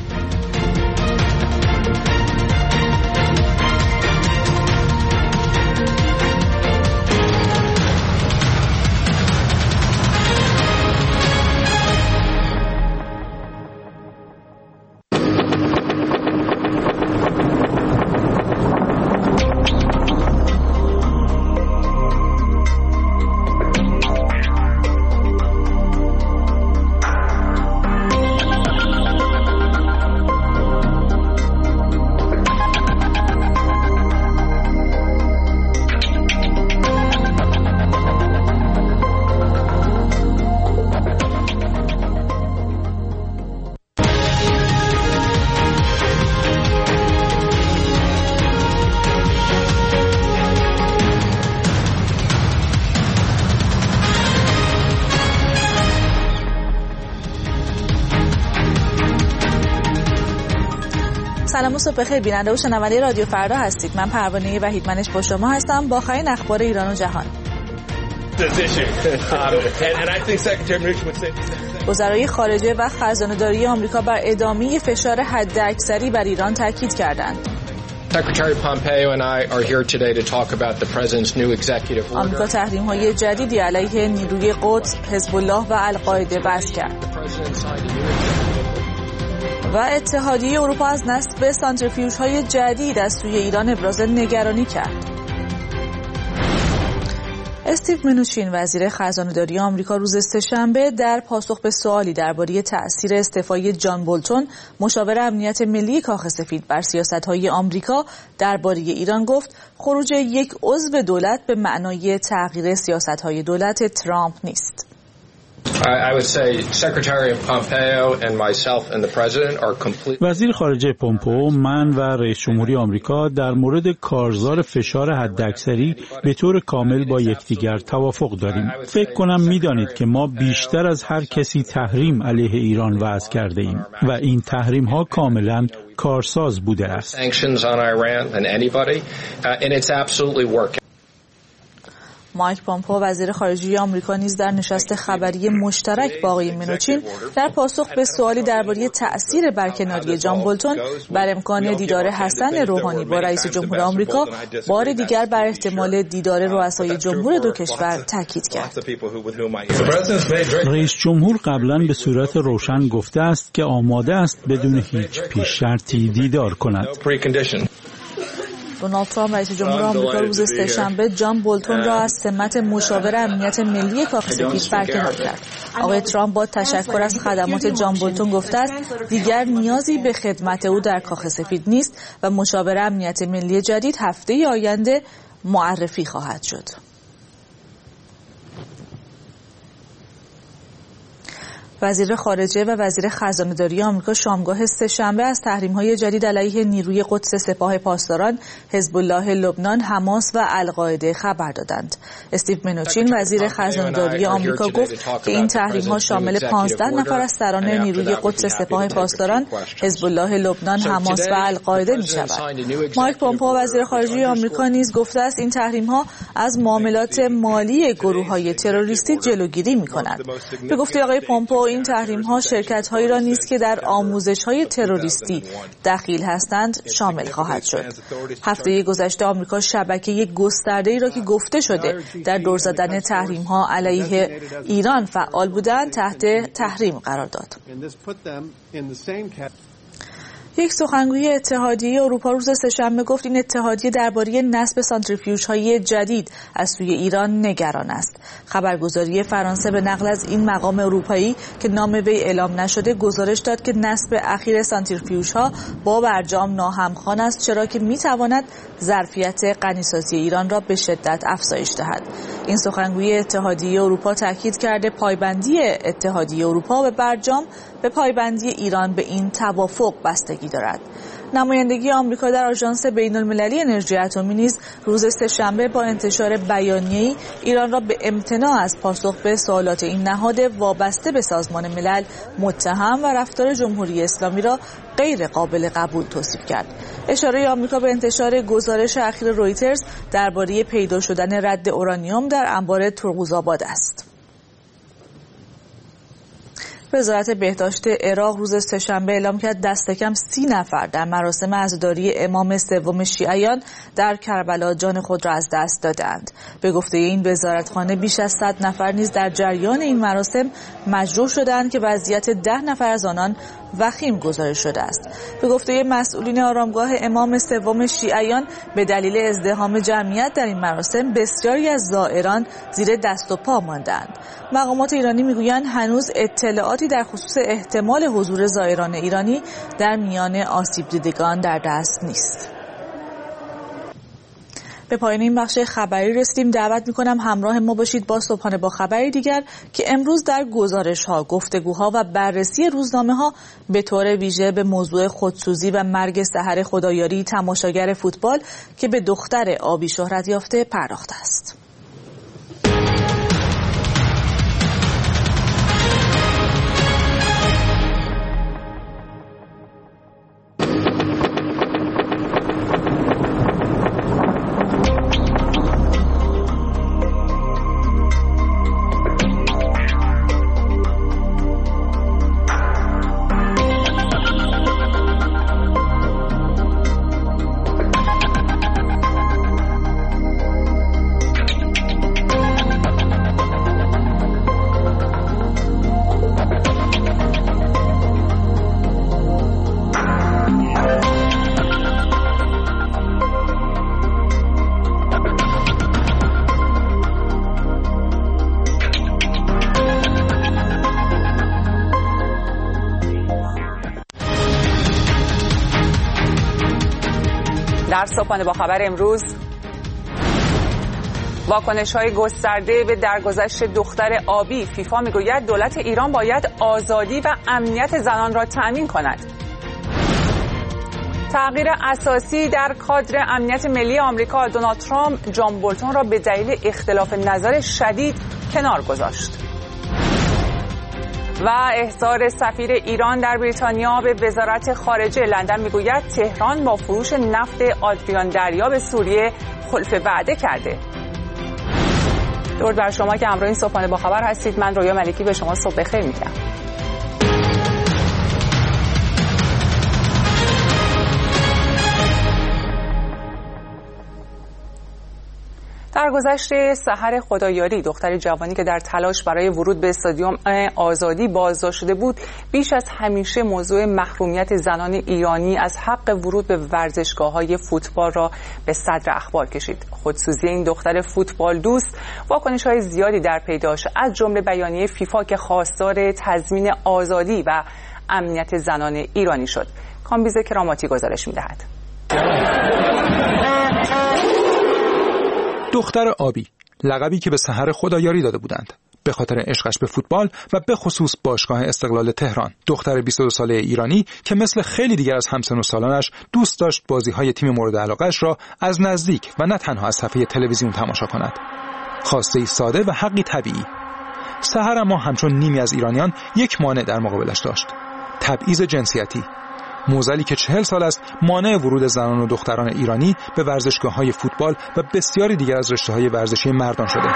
سلام و صبح بخیر بیننده و شنونده رادیو فردا هستید. من پروانه وحیدمنش با شما هستم با آخرین اخبار ایران و جهان. وزرای خارجه و خزانه‌داری آمریکا بر ادامه فشار حداکثری بر ایران تاکید کردند. Secretary Pompeo and I are here today to talk about the president's new executive order. آمریکا تحریم‌های جدیدی علیه نیروی قدس، حزب الله و القاعده وضع کرد. و اتحادیه اروپا از نصب سانتریفیوژهای جدید از سوی ایران ابراز نگرانی کرد. استیو منوچین وزیر خزانه‌داری آمریکا روز سه‌شنبه در پاسخ به سوالی درباره تأثیر استعفای جان بولتون مشاور امنیت ملی کاخ سفید بر سیاست‌های آمریکا درباره ایران گفت خروج یک عضو دولت به معنای تغییر سیاست‌های دولت ترامپ نیست. وزیر خارجه پومپئو، من و رئیس جمهوری آمریکا در مورد کارزار فشار حداکثری به طور کامل با یکدیگر توافق داریم. فکر کنم می‌دانید که ما بیشتر از هر کسی تحریم علیه ایران وضع کرده ایم و این تحریم ها کاملا کارساز بوده است. مایک پومپئو وزیر خارجه آمریکا نیز در نشست خبری مشترک با آقای منوچین در پاسخ به سوالی درباره تأثیر برکناری جان بولتون بر امکان دیدار حسن روحانی با رئیس جمهور آمریکا بار دیگر بر احتمال دیدار رؤسای جمهور دو کشور تاکید کرد. رئیس جمهور قبلا به صورت روشن گفته است که آماده است بدون هیچ پیش شرطی دیدار کند. دونالد ترامپ رئیس جمهور آمریکا روز سه‌شنبه جان بولتون را از سمت مشاور امنیت ملی کاخ سفید برکنار کرد. آقای ترامپ با تشکر از خدمات جان بولتون گفته است دیگر نیازی به خدمت او در کاخ سفید نیست و مشاور امنیت ملی جدید هفته آینده معرفی خواهد شد. وزیر خارجه و وزیر خزانه‌داری آمریکا شامگاه سه‌شنبه از تحریم‌های جدید علیه نیروی قدس سپاه پاسداران، حزب الله لبنان، حماس و القاعده خبر دادند. استیو منوچین وزیر خزانه‌داری آمریکا گفت که این تحریم‌ها شامل پانزده نفر از سران نیروی قدس سپاه پاسداران، حزب الله لبنان، حماس و القاعده می‌شود. مایک پومپئو وزیر خارجه آمریکا نیز گفته است این تحریم‌ها از معاملات مالی گروه‌های تروریستی جلوگیری می‌کنند. به گفته آقای پومپئو این تحریم‌ها شرکت‌هایی را نیز که در آموزش‌های تروریستی دخیل هستند شامل خواهد شد. هفته گذشته آمریکا شبکه گسترده‌ای را که گفته شده در دور زدن تحریم‌ها علیه ایران فعال بودند تحت تحریم قرار داد. یک سخنگوی اتحادیه اروپا روز سه‌شنبه گفت این اتحادیه درباره نصب سانتریفیوژهای جدید از سوی ایران نگران است. خبرگزاری فرانسه به نقل از این مقام اروپایی که نام وی اعلام نشده گزارش داد که نصب اخیر سانتریفیوژها با برجام ناهمخوان است، چرا که می‌تواند ظرفیت غنیسازی ایران را به شدت افزایش دهد. این سخنگوی اتحادیه اروپا تاکید کرده پایبندی اتحادیه اروپا به برجام به پایبندی ایران به این توافق بستگی دارد. نمایندگی آمریکا در آژانس بین‌المللی انرژی اتمی نیز روز سه‌شنبه با انتشار بیانیه‌ای ایران را به امتناع از پاسخ به سوالات این نهاد وابسته به سازمان ملل متهم و رفتار جمهوری اسلامی را غیر قابل قبول توصیف کرد. اشاره آمریکا به انتشار گزارش اخیر رویترز درباره پیدا شدن رد اورانیوم در انبار ترقوزآباد است. وزارت بهداشت عراق روز سه‌شنبه اعلام کرد دست کم سی نفر در مراسم عزاداری امام سوم شیعیان در کربلا جان خود را از دست دادند. به گفته این وزارتخانه بیش از صد نفر نیز در جریان این مراسم مجروح شدند که وضعیت ده نفر از آنان وخیم گزارش شده است. به گفته مسئولین آرامگاه امام سوم شیعیان به دلیل ازدحام جمعیت در این مراسم بسیاری از زائران زیر دست و پا ماندند. مقامات ایرانی میگویند هنوز اطلاعاتی در خصوص احتمال حضور زائران ایرانی در میان آسیب دیدگان در دست نیست. به پایان این بخش خبری رسیدیم. دعوت می‌کنم همراه ما باشید با صبحانه با خبری دیگر که امروز در گزارش‌ها، گفتگوها و بررسی روزنامه‌ها به طور ویژه به موضوع خودسوزی و مرگ سحر خدایاری تماشاگر فوتبال که به دختر آبی شهرت یافته پرداخته است. در صبحانه با خبر امروز، واکنش‌های گسترده به درگذشت دختر آبی. فیفا میگوید دولت ایران باید آزادی و امنیت زنان را تأمین کند. تغییر اساسی در کادر امنیت ملی آمریکا. دونالد ترامپ جان بولتون را به دلیل اختلاف نظر شدید کنار گذاشت. و احضار سفیر ایران در بریتانیا به وزارت خارجه. لندن میگوید تهران با فروش نفت آدریان دریا به سوریه خلف وعده کرده. درود بر شما که همراه این صبحانه با خبر هستید. من رویا ملکی به شما صبح بخیر میگم. در گذشت سحر خدایاری، دختر جوانی که در تلاش برای ورود به استادیوم آزادی بازداشت شده بود، بیش از همیشه موضوع محرومیت زنان ایرانی از حق ورود به ورزشگاه‌های فوتبال را به صدر اخبار کشید. خودسوزی این دختر فوتبال دوست واکنش‌های زیادی در پی داشت، از جمله بیانیه فیفا که خواستار تضمین آزادی و امنیت زنان ایرانی شد. کامبیز کراماتی گزارش می‌دهد. دختر آبی، لقبی که به سحر خدایاری داده بودند به خاطر عشقش به فوتبال و به خصوص باشگاه استقلال تهران. دختر بیست و دو ساله ایرانی که مثل خیلی دیگر از همسن و سالانش دوست داشت بازی‌های تیم مورد علاقه‌اش را از نزدیک و نه تنها از صفحه تلویزیون تماشا کند. خواسته ساده و حقی طبیعی. سحر اما همچون نیمی از ایرانیان یک مانع در مقابلش داشت: تبعیض جنسیتی. معضلی که چهل سال است مانع ورود زنان و دختران ایرانی به ورزشگاه‌های فوتبال و بسیاری دیگر از رشته‌های ورزشی مردان شده.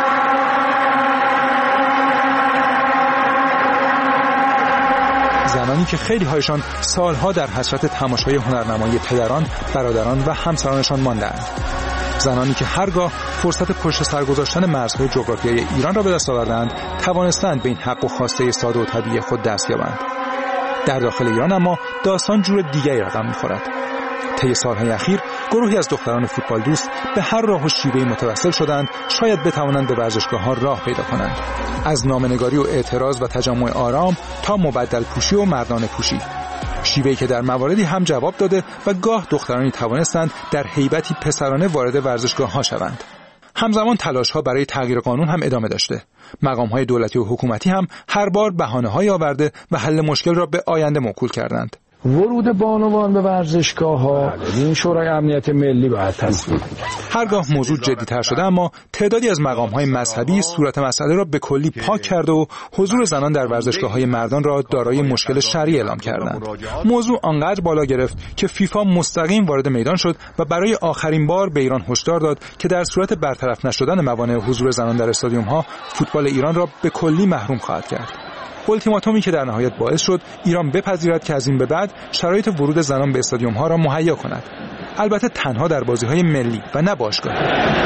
زنانی که خیلی هایشان سالها در حسرت تماشای هنرنمایی پدران، برادران و همسرانشان ماندند. زنانی که هرگاه فرصت پشت سر گذاشتن مرزهای جغرافیایی ایران را به دست آوردند، توانستند به این حق و خواسته ساده و طبیعی خود دست یابند. در داخل ایران اما داستان جور دیگری رقم می‌خورد. طی سالهای اخیر گروهی از دختران فوتبال دوست به هر راه و شیوهی متوسل شدند شاید بتوانند به ورزشگاه‌ها راه پیدا کنند. از نامه‌نگاری و اعتراض و تجمع آرام تا مبدل پوشی و مردانه پوشی. شیوهی که در مواردی هم جواب داده و گاه دخترانی توانستند در هیبتی پسرانه وارد ورزشگاه‌ها شوند. همزمان تلاش‌ها برای تغییر قانون هم ادامه داشته. مقام‌های دولتی و حکومتی هم هر بار بهانه‌های آورده و حل مشکل را به آینده موکول کردند. ورود بانوان به ورزشگاه‌ها این شورای امنیت ملی باید تصویب کنه. هرگاه موضوع جدی‌تر شده اما تعدادی از مقام‌های مذهبی صورت مسئله را به کلی پاک کرده و حضور زنان در ورزشگاه‌های مردان را دارای مشکل شرعی اعلام کردند. موضوع آنقدر بالا گرفت که فیفا مستقیم وارد میدان شد و برای آخرین بار به ایران هشدار داد که در صورت برطرف نشدن موانع حضور زنان در استادیوم‌ها، فوتبال ایران را به کلی محروم خواهد کرد. التیماتومی که در نهایت باعث شد ایران بپذیرد که از این به بعد شرایط ورود زنان به استادیوم‌ها را مهیا کند. البته تنها در بازی‌های ملی و نه باشگاهی.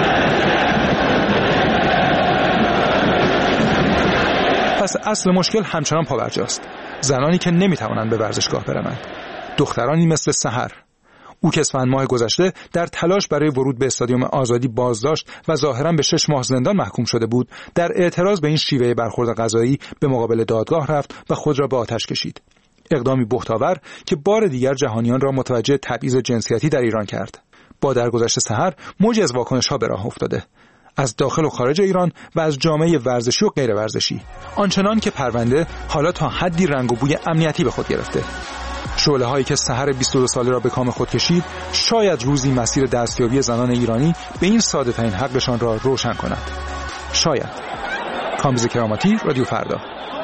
پس اصل مشکل همچنان پابرجاست. زنانی که نمی‌توانند به ورزشگاه بروند. دخترانی مثل سحر. او که اسفند ماه گذشته در تلاش برای ورود به استادیوم آزادی بازداشت و ظاهراً به شش ماه زندان محکوم شده بود، در اعتراض به این شیوه برخورد قضایی به مقابل دادگاه رفت و خود را به آتش کشید. اقدامی بهت‌آور که بار دیگر جهانیان را متوجه تبعیض جنسیتی در ایران کرد. با درگذشت سحر موجی از واکنش‌ها به راه افتاده، از داخل و خارج ایران و از جامعه ورزشی و غیر ورزشی، آنچنان که پرونده حالا تا حدی رنگ و بوی امنیتی به خود گرفته. شعله هایی که سحر بیست و دو ساله را به کام خود کشید شاید روزی مسیر دستیابی زنان ایرانی به این ساده ترین حقشان را روشن کند. شاید. کامبیز کراماتی، رادیو فردا.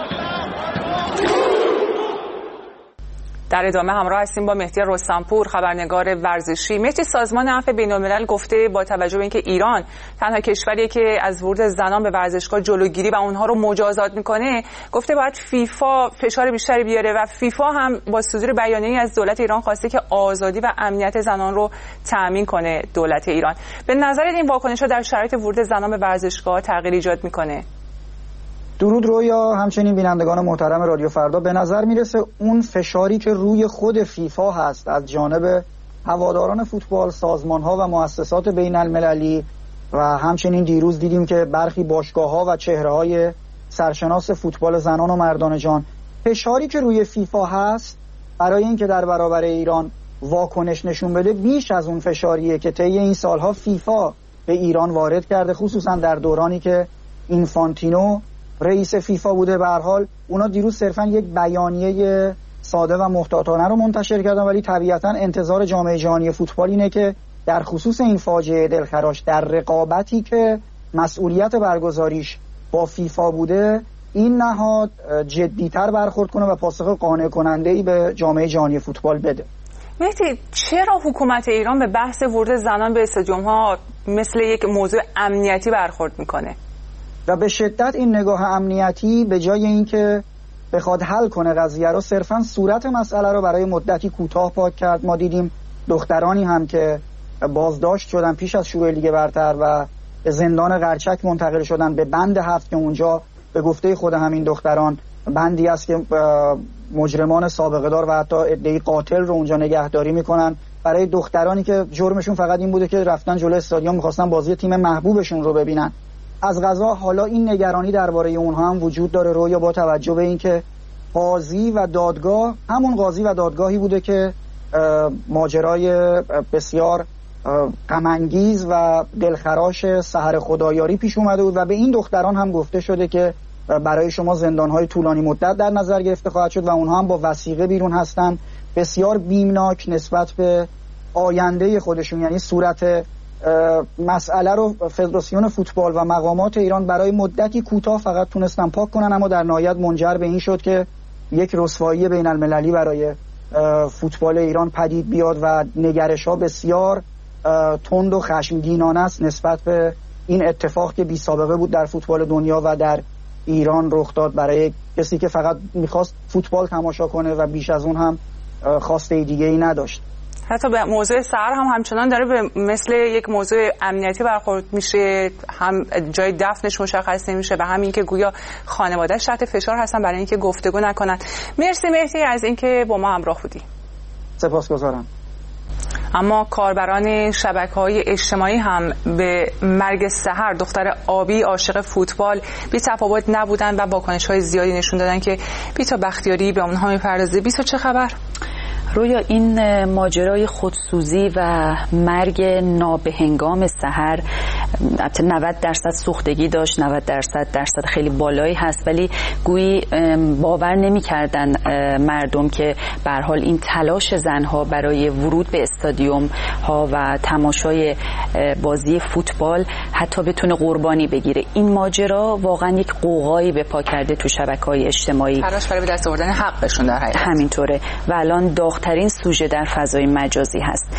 در ادامه همراه هستیم با مهدی رستمپور، خبرنگار ورزشی. مهدی، سازمان عفو بین‌الملل گفته با توجه به اینکه ایران تنها کشوریه که از ورود زنان به ورزشگاه جلوگیری و اونها رو مجازات میکنه، گفته باید فیفا فشار بیشتری بیاره و فیفا هم با صدور بیانیه‌ای از دولت ایران خواسته که آزادی و امنیت زنان رو تأمین کنه دولت ایران. به نظرت این واکنش‌ها در شرایط ورود زنان به ورزشگاه تغییر ایجاد میکنه؟ درود رویا، همچنین بینندگان محترم رادیو فردا. به نظر میرسه اون فشاری که روی خود فیفا هست از جانب هواداران فوتبال، سازمان‌ها و مؤسسات بین المللی و همچنین دیروز دیدیم که برخی باشگاه‌ها و چهره‌های سرشناس فوتبال زنان و مردان جان، فشاری که روی فیفا هست برای اینکه در برابر ایران واکنش نشون بده بیش از اون فشاریه که طی این سالها فیفا به ایران وارد کرده، خصوصا در دورانی که اینفانتینو رئیس فیفا بوده. به هر حال اونا دیروز صرفا یک بیانیه ساده و محتاطانه رو منتشر کردن، ولی طبیعتا انتظار جامعه جهانی فوتبال اینه که در خصوص این فاجعه دلخراش در رقابتی که مسئولیت برگزاریش با فیفا بوده، این نهاد جدی‌تر برخورد کنه و پاسخ قانع کننده‌ای به جامعه جهانی فوتبال بده. مهدی، چرا حکومت ایران به بحث ورود زنان به استادیوم‌ها مثل یک موضوع امنیتی برخورد میکنه؟ و به شدت این نگاه امنیتی به جای اینکه بخواد حل کنه قضیه رو، صرفاً صورت مسئله رو برای مدتی کوتاه پاک کرد. ما دیدیم دخترانی هم که بازداشت شدن پیش از شروع لیگ برتر و زندان قرچک منتقل شدن به بند هفت که اونجا به گفته خود همین دختران بندی است که مجرمان سابقه دار و حتی ادعای قاتل رو اونجا نگهداری میکنن برای دخترانی که جرمشون فقط این بوده که رفتن جلوی استادیوم میخواستن بازی تیم محبوبشون رو ببینن. از قضا حالا این نگرانی درباره اونها هم وجود داره، رویا با توجه به اینکه قاضی و دادگاه همون قاضی و دادگاهی بوده که ماجرای بسیار غم انگیز و دلخراش سحر خدایاری پیش اومده بود و به این دختران هم گفته شده که برای شما زندان‌های طولانی مدت در نظر گرفته خواهد شد و اونها هم با وثیقه بیرون هستن، بسیار بیمناک نسبت به آینده خودشون. یعنی صورت مسئله رو فدراسیون فوتبال و مقامات ایران برای مدتی کوتاه فقط تونستن پاک کنن، اما در نهایت منجر به این شد که یک رسوایی بین المللی برای فوتبال ایران پدید بیاد و نگرش‌ها بسیار تند و خشمگینانه است نسبت به این اتفاق که بی سابقه بود در فوتبال دنیا و در ایران رخ داد برای کسی که فقط میخواست فوتبال تماشا کنه و بیش از اون هم خواسته دیگه ای نداشت. حتی به موضوع سحر هم همچنان داره به مثل یک موضوع امنیتی برخورد میشه، هم جای دفنش مشخص نمیشه و همین که گویا خانواده‌اش تحت فشار هستن برای اینکه گفتگو نکنن. مرسی مرسی از اینکه با ما همراه بودی. سپاسگزارم. اما کاربران شبکه‌های اجتماعی هم به مرگ سحر دختر آبی عاشق فوتبال بی تفاوت نبودن و واکنش‌های زیادی نشون دادن که بیتا بختیاری به اونها میپردازه. بیتا چه خبر؟ رویا این ماجرای خودسوزی و مرگ نابهنگام سحر نود درصد سوختگی داشت، نود درصد درصد خیلی بالایی هست، ولی گویی باور نمی‌کردن مردم که به هر حال این تلاش زنها برای ورود به استادیوم ها و تماشای بازی فوتبال حتی بتونه قربانی بگیره. این ماجرا واقعا یک قوقایی به پا کرده تو شبکه‌های اجتماعی، تلاش برای به دست آوردن حقشون در حقیقت همینطوره و الان داغ‌ترین سوژه در فضای مجازی هست.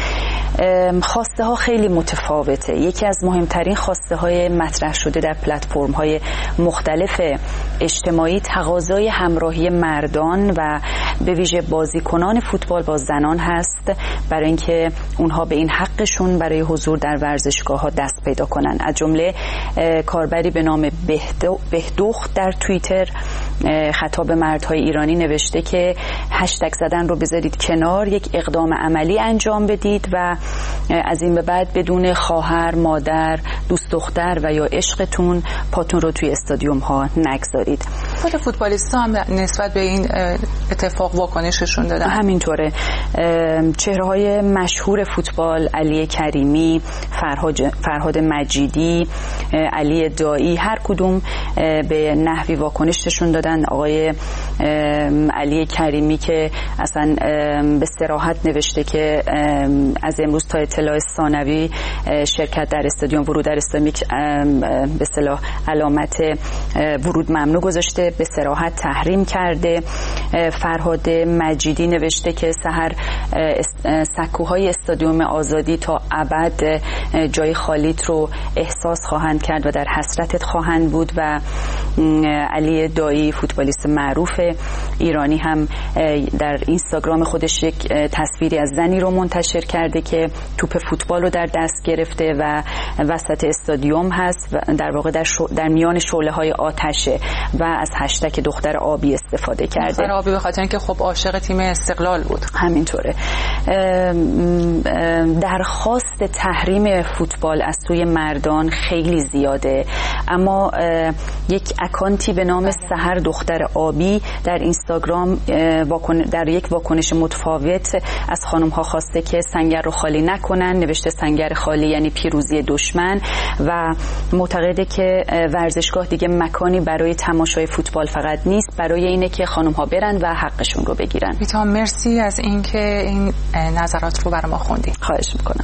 خواسته ها خیلی متفاوته. یکی از مهمترین خواسته های مطرح شده در پلتفرم های مختلف اجتماعی تقاضای همراهی مردان و به ویژه بازیکنان فوتبال با زنان هست برای اینکه اونها به این حقشون برای حضور در ورزشگاه ها دست پیدا کنن. از جمله کاربری به نام بهدوخت در توییتر خطاب مردهای ایرانی نوشته که هشتگ زدن رو بذارید کنار، یک اقدام عملی انجام بدید و از این به بعد بدون خواهر، مادر، دوست دختر و یا عشقتون پاتون رو توی استادیوم ها نگذارید. خود فوتبالیست‌ها هم نسبت به این اتفاق واکنششون دادن. همینطوره. چهره‌های مشهور فوتبال علی کریمی، فرهاد فرهاد مجیدی، علی دایی هر کدوم به نحوی واکنششون دادن. آقای علی کریمی که اصلا به صراحت نوشته که از امروز تا اطلاع ثانوی شرکت در استادیوم ورود در استادیوم به اصطلاح علامت ورود ممنوع گذاشته، به صراحت تحریم کرده. فرهاد مجیدی نوشته که سحر سکوهای استادیوم آزادی تا ابد جای خالیت رو احساس خواهند کرد و در حسرتت خواهند بود. و علی دایی فوتبالیست معروف ایرانی هم در اینستاگرام خودش یک تصویری از زنی رو منتشر کرده که توپ فوتبال رو در دست گرفته و وسط استادیوم هست و در واقع در, شو در میان شعله‌های آتشه و از هشتگ دختر آبی استفاده کرده. دختر آبی به خاطر اینکه خب عاشق تیم استقلال بود. همینطوره. درخواست تحریم فوتبال از سوی مردان خیلی زیاده، اما یک اکانتی به نام سحر دختر آبی در اینستاگرام در یک واکنش متفاوت از خانم ها خواسته که سنگر رو خالی نکنن، نوشته سنگر خالی یعنی پیروزی دشمن، و معتقده که ورزشگاه دیگه مکانی برای تماشای فوتبال فقط نیست، برای اینه که خانم ها برن و حقشون رو بگیرن. بیتا مرسی از اینکه این نظرات رو برای ما خوندی. خواهش میکنم.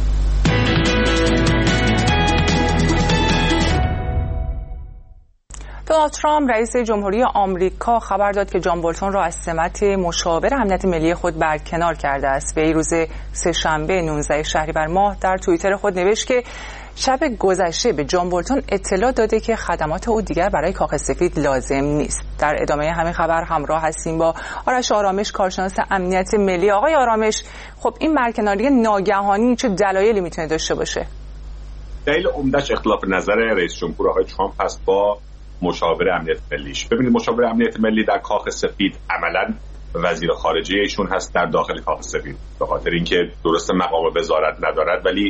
دونالد ترامپ رئیس جمهوری آمریکا خبر داد که جان بولتون را از سمت مشاور امنیت ملی خود برکنار کرده است. وی روز سه‌شنبه نوزدهم شهریور ماه در توییتر خود نوشت که شب گذشته به جان بولتون اطلاع داده که خدمات او دیگر برای کاخ سفید لازم نیست. در ادامه همین خبر همراه هستیم با آرش آرامش، کارشناس امنیت ملی. آقای آرامش، خب این برکناری ناگهانی چه دلایلی میتونه داشته باشه؟ دلیل عمده‌اش اختلاف نظر رئیس جمهور آقای ترامپ است با مشاور امنیت ملیش. ببینید مشاور امنیت ملی در کاخ سفید عملاً وزیر خارجه ایشون هست در داخل کاخ سفید، به خاطر اینکه درست مقام وزارت ندارد ولی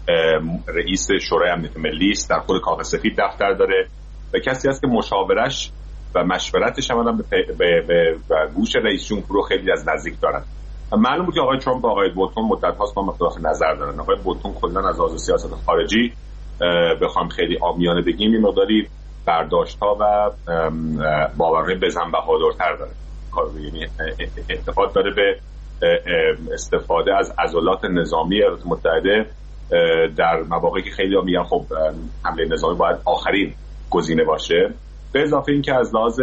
رئیس شورای امنیت ملی است، در خود کاخ سفید دفتر داره و کسی است که مشاورش و مشورتش عملاً به, به, به, به گوش رئیس جمهور خیلی از نزدیک دارد. معلوم بود که آقای ترامپ و آقای بولتون مدت هاست با هم اختلاف نظر دارن. آقای بولتون کلاً از لحاظ سیاست خارجی بخوام خیلی عامیانه بگیم این مقداری برداشت‌ها و باورهای بزن بهادرتر داره، یعنی اعتقاد داره به استفاده از عضلات نظامی ایالات متحده در مواقعی که خیلی ها میگن خب حمله نظامی باید آخرین گزینه باشه. به اضافه این که از لحاظ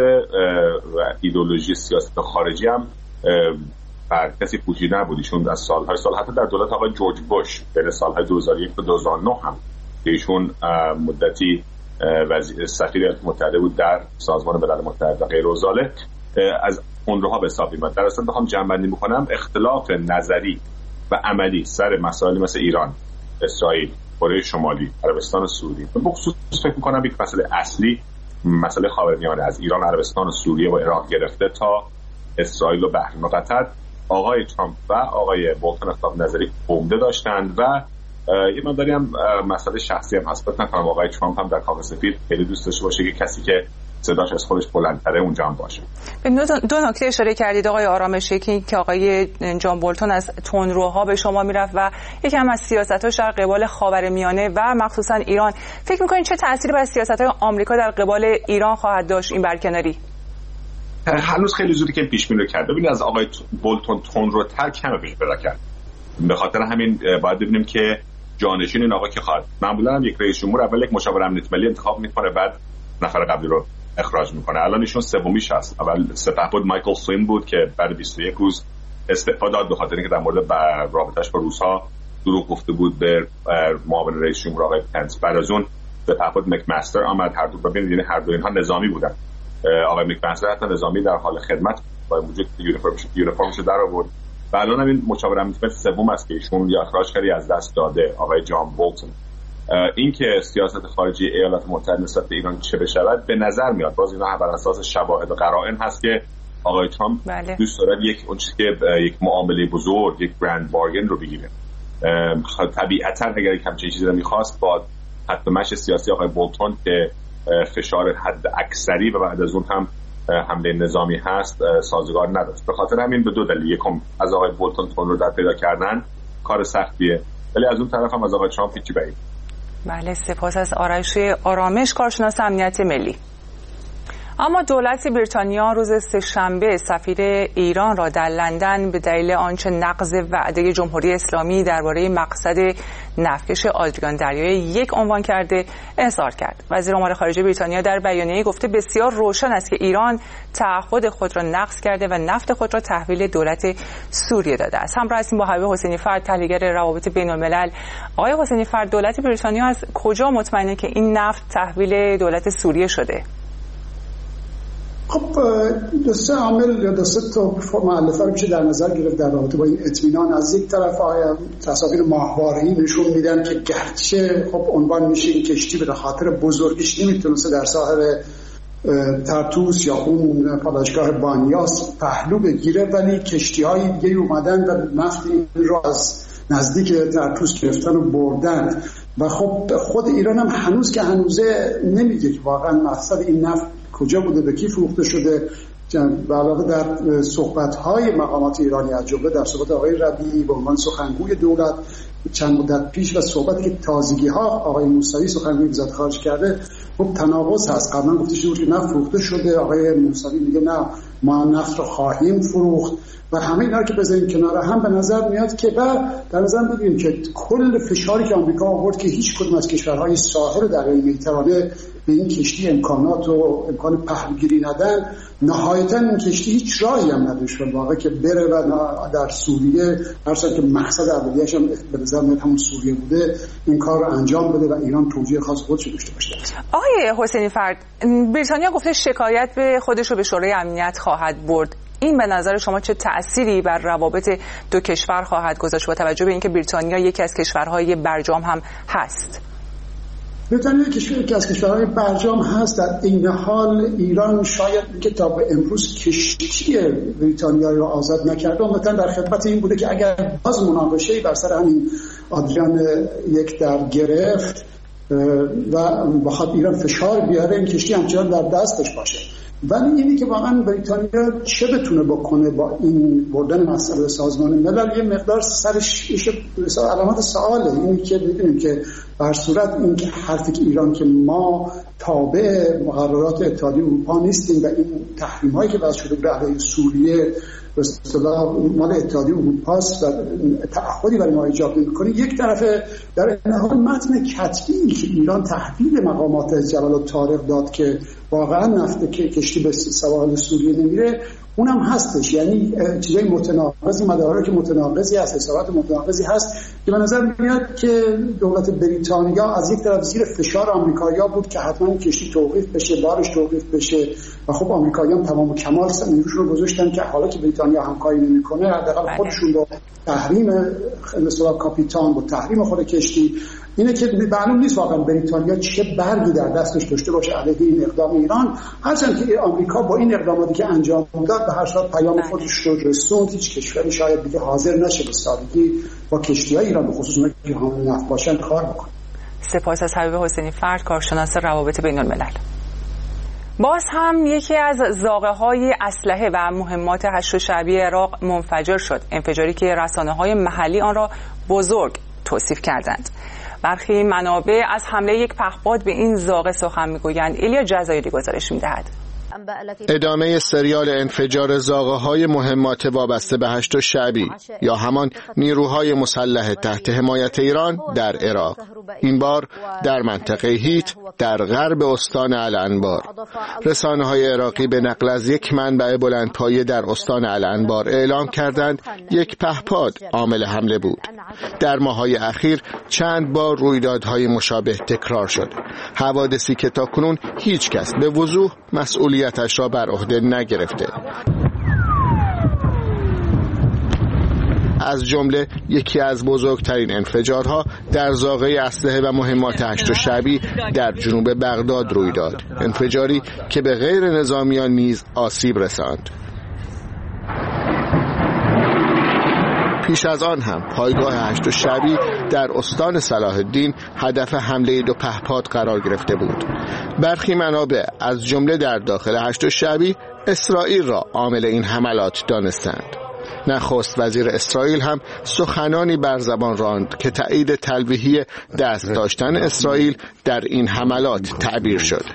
ایدئولوژی سیاست خارجی هم بر کسی پوشیده نبود. ایشون از سالهای سال حتی در دولت آقای جورج بوش بین سالهای دو هزار و یک تا دو هزار و نه هم که ایشون مدتی وزیر سفیر ایالات متحده بود در سازمان ملل متحد و غیر و ذالک، از خنرها به حساب میاد. در اصل بخوام جمع‌بندی بکنم اختلاف نظری و عملی سر مسائلی مثل ایران، اسرائیل، کره شمالی، عربستان سعودی، به خصوص فکر می‌کنم یک مسئله اصلی مسئله خاورمیانه از ایران، عربستان، سوریه و عراق گرفته تا اسرائیل و بحرین و قطر، آقای ترامپ و آقای بولتون اختلاف نظری عمده داشتند و یه مقداری هم مسئله شخصی هم هست. فکر نکنم آقای ترامپ هم در کاخ سفید خیلی دوست داشته باشه که کسی که صداش از خودش بلندتره اونجا هم باشه. به دو نکته اشاره کردید آقای آرامش، یکی که آقای جان بولتون از تندروها به شما میرفت و یکی هم از سیاست‌هاش در قبال خاورمیانه و مخصوصا ایران. فکر می‌کنید چه تأثیری بر سیاست‌های آمریکا در قبال ایران خواهد داشت این برکناری؟ هنوز خیلی زودی که پیش بینی کرد. ببینید از آقای بولتون تندروتر کمه پیش پیدا کرد. به خاطر همین باید ببینیم که جانشین این آقا که خواهد. معمولا هم یک رئیس جمهور اول یک مشاور امنیت ملی انتخاب میکنه بعد نفر قبلی رو اخراج میکنه. الان ایشون سومیش هست. اول سپهبد مایکل فلین بود که بعد بیست و یک روز استعفا داد به خاطر اینکه در مورد رابطش با روس‌ها دروغ گفته بود به معاون رئیس جمهور آقای پنس. بعد از اون سپهبد مکمستر آمد. هر دو ببینید یعنی هر دو اینها نظامی بودن. آقای مکمستر حتی نظامی در حال خدمت با وجود یونیفرمش یونیفرمش در آورد. و الان هم این مشاور امنیت ملی سوم است که ایشون یا اخراج کردی از دست داده، آقای جان بولتون. این که سیاست خارجی ایالات متحده نسبت به ایران چه بشود به نظر میاد باز اینا بر اساس شواهد و قرائن هست که آقای ترامپ بله. دوست دارد یک اون چیزی که یک معامله بزرگ، یک برند بارگن رو بگیره. طبیعتا اگر یک همچین چیزی رو می‌خواست با حتی مش سیاسی آقای بولتون که فشار حد اکثری و بعد از اون هم حمله نظامی هست سازگار نداشت. به خاطر همین به دو دلیل، یکم از آقای بولتون تون رو در پیدا کردن کار سختیه، ولی از اون طرف هم از آقای ترامپ هیچی بعید. بله، سپاس از آرش آرامش، کارشناس امنیت ملی. اما دولت بریتانیا روز سه‌شنبه سفیر ایران را در لندن به دلیل آنچه نقض وعده جمهوری اسلامی درباره مقصد نفتکش آدریان دریایی یک عنوان کرده احضار کرد. وزیر امور خارجه بریتانیا در بیانیه‌ای گفته بسیار روشن است که ایران تعهد خود را نقض کرده و نفت خود را تحویل دولت سوریه داده است. همراه هستیم با حبیب حسینی فرد، تحلیلگر روابط بین‌الملل. آقای حسینی فرد، دولت بریتانیا از کجا مطمئنه که این نفت تحویل دولت سوریه شده؟ خب دو سه عامل یا دو سه تا مؤلفه رو میشه در نظر گرفت در رابطه با این اطمینان. از یک طرف آیا تصاویر ماهواره‌ای نشون میدن که گرچه خب عنوان میشه این کشتی به خاطر بزرگیش نمیتونسته در ساحل ترتوس یا اون پاداشگاه بانیاس پهلو بگیره، ولی کشتی‌های دیگه اومدن و نفت این رو از نزدیک ترتوس گرفتن و بردن. و خب خود ایران هم هنوز که هنوزه نمیگه که واقعا مقصد این نفت کجا بوده، به کی فروخته شده. به علاوه در صحبت‌های مقامات ایرانی از جمله در صحبت آقای ربیعی به عنوان سخنگوی دولت چند مدت پیش و صحبتی که تازگی‌ها آقای موسوی سخنگوی وزارت خارجه کرده، خب تناقض هست. قبلا گفته شده که نفت فروخته شده، آقای موسوی میگه نه ما نفت رو خواهیم فروخت و همه اینا که بذاریم کنار هم به نظر میاد که و در نظر بگیریم که کل فشاری که آمریکا آورد که هیچ کدوم از کشورهای ساحل دریای مدیترانه به این کشتی امکانات و امکان پهلوگیری ندن، نهایتا این کشتی هیچ راهی هم نداشت و واقعا که بره و در سوریه هرچند که مقصد اولیه‌اش هم به نظر میاد همون سوریه بوده این کار رو انجام بده و ایران توجیه خاص خودش داشته باشه. آقای حسینی فرد، بریتانیا گفته شکایت به خودش رو به شورای امنیت خواهد برد. این به نظر شما چه تأثیری بر روابط دو کشور خواهد گذاشت با توجه به اینکه بریتانیا یکی از کشورهای برجام هم هست؟ بریتانیا کشوری که از کشورهای برجام هست. در این حال ایران شاید که تا به امروز کشتی بریتانیا رو آزاد نکرده، مثلا در خدمت این بوده که اگر باز مناقشه‌ای بر سر همین آدریان یک در گرفت و بخواد ایران فشار بیاره این کشتی همچنان در دستش باشه. ولی اینی که واقعا بریتانیا چه بتونه بکنه با این بردن مسئله به سازمان ملل یه مقدار سرش علامت سواله. اینی که ببینیم که بر صورت این که حرفی که ایران که ما تابع مقررات اتحادیه اروپا نیستیم و این تحریم‌هایی که وضع شده علیه سوریه به اصطلاح مال اتحادیه اروپا است و تعهدی برای ما ایجاب نمی‌کنه، یک طرفه در این حال متن کتبی که ایران تحویل مقامات جلال الطارق داد که واقعا نفت که کشتی به سواحل سوریه نمیره اونم هستش. یعنی چیزای متناقضی، مدارک متناقضی هست، حسابات متناقضی هست که به نظر میاد که دولت بریتانیا از یک طرف زیر فشار آمریکایی‌ها بود که حتما کشتی توقیف بشه، بارش توقیف بشه و خب آمریکایی‌ها هم تمام و کمال نیروشون رو گذاشتن که حالا که بریتانیا همکاری نمی‌کنه حداقل خودشون رو تحریم مثلا کاپیتان با تحریم خود کشتی. اینه که معلوم نیست واقعا بریتانیا چه برگی در دستش داشته باشه علیه این اقدام ایران، هرچند که آمریکا با این اقداماتی که انجام داد به هر صورت پیام خودش رو رسوند. هیچ کشوری شاید دیگه حاضر نشه به سادگی با کشتی‌های ایران به خصوص اونایی که حامل نفت باشن کار بکنه. سپاس از حبیب حسینی فرد، کارشناس روابط بین‌الملل. باز هم یکی از زاغه‌های اسلحه و مهمات هشت شعبی عراق منفجر شد، انفجاری که رسانه‌های محلی آن را بزرگ توصیف کردند. برخی منابع از حمله یک پهپاد به این زاغه سخن می‌گویند. ایلیا جزایری گزارش می‌دهد. ادامه سریال انفجار زاغه‌های مهمات وابسته به هشت شعبی یا همان نیروهای مسلح تحت حمایت ایران در عراق، این بار در منطقه هیت در غرب استان الانبار. رسانه‌های عراقی به نقل از یک منبع بلندپایه در استان الانبار اعلام کردند یک پهپاد عامل حمله بود. در ماه‌های اخیر چند بار رویدادهای مشابه تکرار شد، حوادثی که تاکنون هیچ کس به وضوح مسئولیتش را بر عهده نگرفته. از جمله یکی از بزرگترین انفجارها در زاغه اسلحه و مهمات هشت شعبی در جنوب بغداد روی داد، انفجاری که به غیر نظامیان نیز آسیب رساند. پیش از آن هم پایگاه هشت شعبی در استان صلاح الدین هدف حمله دو پهپاد قرار گرفته بود. برخی منابع از جمله در داخل هشت شعبی اسرائیل را عامل این حملات دانستند. نخست وزیر اسرائیل هم سخنانی بر زبان راند که تایید تلویحی دست داشتن اسرائیل در این حملات تعبیر شد.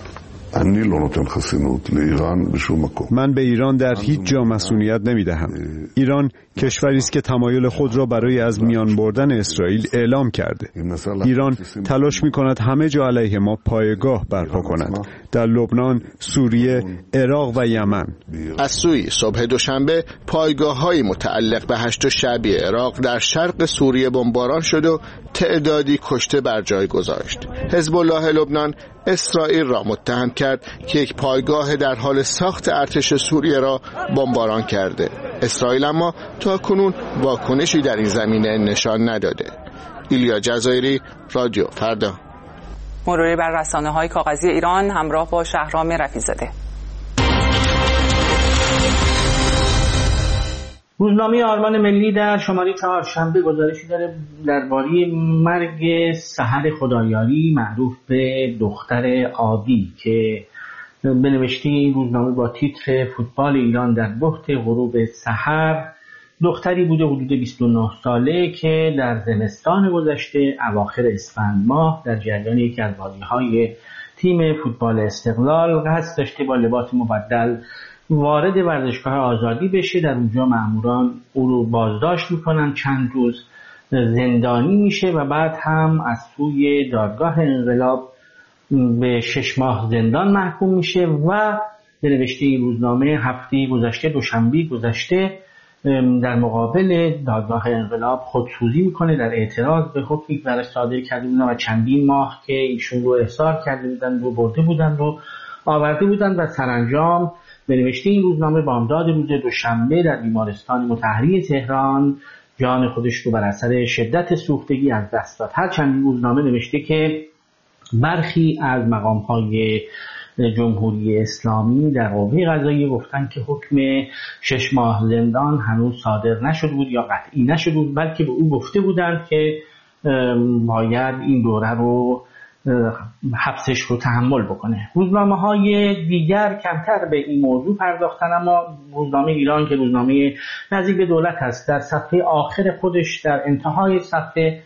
من به ایران در هیچ جا مسئولیت نمیدهم. ایران کشوری است که تمایل خود را برای از میان بردن اسرائیل اعلام کرده. ایران تلاش می‌کند همه جا علیه ما پایگاه برپا کند، در لبنان، سوریه، عراق و یمن. از سوی صبح دوشنبه پایگاه‌های متعلق به هشت شعبی عراق در شرق سوریه بمباران شد و تعدادی کشته بر جای گذاشت. حزب الله لبنان اسرائیل را متهم کرد که یک پایگاه در حال ساخت ارتش سوریه را بمباران کرده. اسرائیل اما تا کنون واکنشی در این زمینه نشان نداده. ایلیا جزایری، رادیو فردا. مروری بر رسانه‌های کاغذی ایران همراه با شهرام رفیع‌زاده. روزنامه آرمان ملی در شماره چهارشنبه گزارشی داره درباره مرگ سحر خدایاری معروف به دختر عادی که به نوشته این روزنامه با تیتر فوتبال ایران در بحت غروب سحر، دختری بوده حدود بیست و نه ساله که در زمستان گذشته اواخر اسفند ماه در جریان یکی از بازی‌های تیم فوتبال استقلال قصد داشته با لباس مبدل وارد ورزشگاه آزادی بشه. در اونجا ماموران او رو بازداشت میکنن، چند روز زندانی میشه و بعد هم از سوی دادگاه انقلاب به شش ماه زندان محکوم میشه و به نوشته این روزنامه هفته گذشته دوشنبه گذشته در مقابل دادگاه انقلاب خودسوزی میکنه در اعتراض به حکمی که براش صادر کرده بودن و چندین ماه که ایشون رو احضار کرده بودن و برده بودن و آورده بودن و سرانجام به نوشته این روزنامه بامداد روز دوشنبه در بیمارستان مطهری تهران جان خودش رو بر اثر شدت سوختگی از دست داد. هرچند این روزنامه نوشته که برخی از مقام‌های جمهوری اسلامی در قوه قضاییه گفتن که حکم شش ماه زندان هنوز صادر نشده بود یا قطعی نشده بود، بلکه به او گفته بودند که باید این دوره رو حبسش رو تحمل بکنه. روزنامه‌های دیگر کمتر به این موضوع پرداختن، اما روزنامه ایران که روزنامه نزدیک به دولت هست در صفحه آخر خودش در انتهای صفحه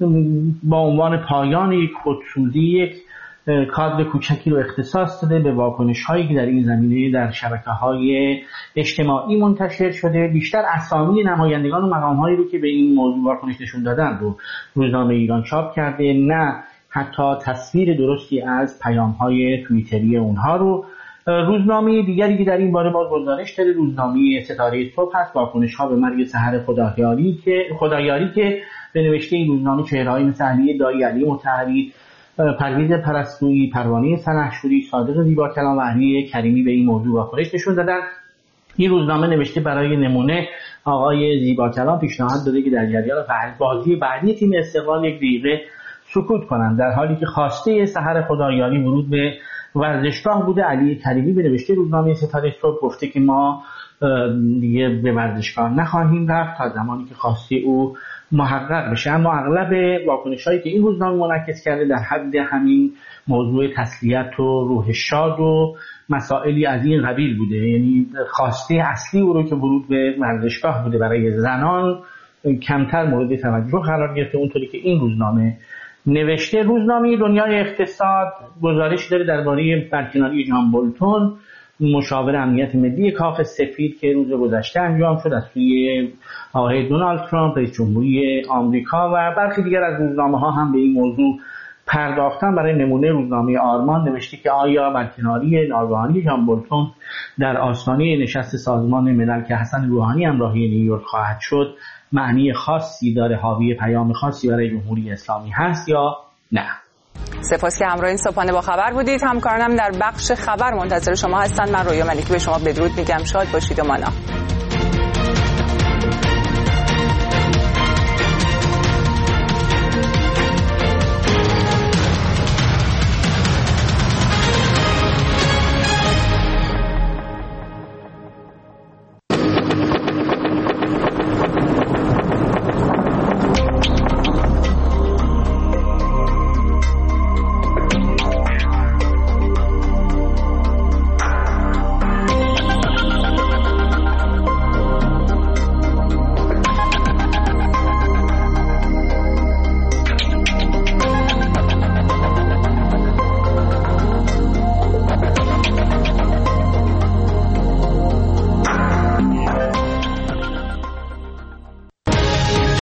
با عنوان پایان یک خودسوزی یک کادر کوچکی رو اختصاص داده به واکنش‌هایی که در این زمینه در شبکه‌های اجتماعی منتشر شده. بیشتر اسامی نمایندگان و مقام‌هایی رو که به این موضوع واکنش نشون دادن رو روزنامه ایران چاپ کرده، نه حتی تصویر درستی از پیام‌های توییتری اونها رو. روزنامه دیگری که در این باره باز گزارش داره روزنامه ستاره صبح هست، واکنش‌ها به مرگ سحر خدایاری که خدایاری که به نوشته این روزنامه چهره‌هایی مثل علی دایی، علی مطهری، پرویز پرستویی، پروانه سنحشوری، صادق زیباکلام و علی کریمی به این موضوع واکنش نشون دادن. این روزنامه نوشته برای نمونه آقای زیباکلام پیشنهاد داده که در جریان بازی بعدی تیم استقلال یک دقیقه سکوت کنند، در حالی که خواسته سحر خدایاری ورود به ورزشگاه بوده. علی کریمی به نوشته روزنامه ستاره صبح گفته که ما دیگه به ورزشگاه نخواهیم رفت تا زمانی که خواسته او محقق بشه. اما اغلب واکنش‌هایی که این روزنامه منعکس کرده در حد همین موضوع تسلیت و روح شاد و مسائلی از این قبیل بوده، یعنی خواسته اصلی او رو که ورود به ورزشگاه بوده برای زنان کمتر مورد توجه قرار گرفته اونطوری که این روزنامه نوشته. روزنامه دنیای اقتصاد گزارش داره درباره برکناری جان بولتون، مشاور امنیت ملی کاخ سفید که روز گذشته انجام شد از سوی آقای دونالد ترامپ رئیس جمهوری آمریکا، و برخی دیگر از روزنامه‌ها هم به این موضوع پرداختن. برای نمونه روزنامه آرمان نوشته که آیا برکناری ناگهانی جان بولتون در آستانه نشست سازمان ملل که حسن روحانی همراهی نیویورک خواهد شد معنی خاصی داره، حاوی پیام خاصی برای جمهوری اسلامی هست یا نه؟ سپاس که همراه این صبحانه با خبر بودید. همکارانم در بخش خبر منتظر شما هستند. من رویا ملکی به شما بدرود میگم. شاد باشید و مانا.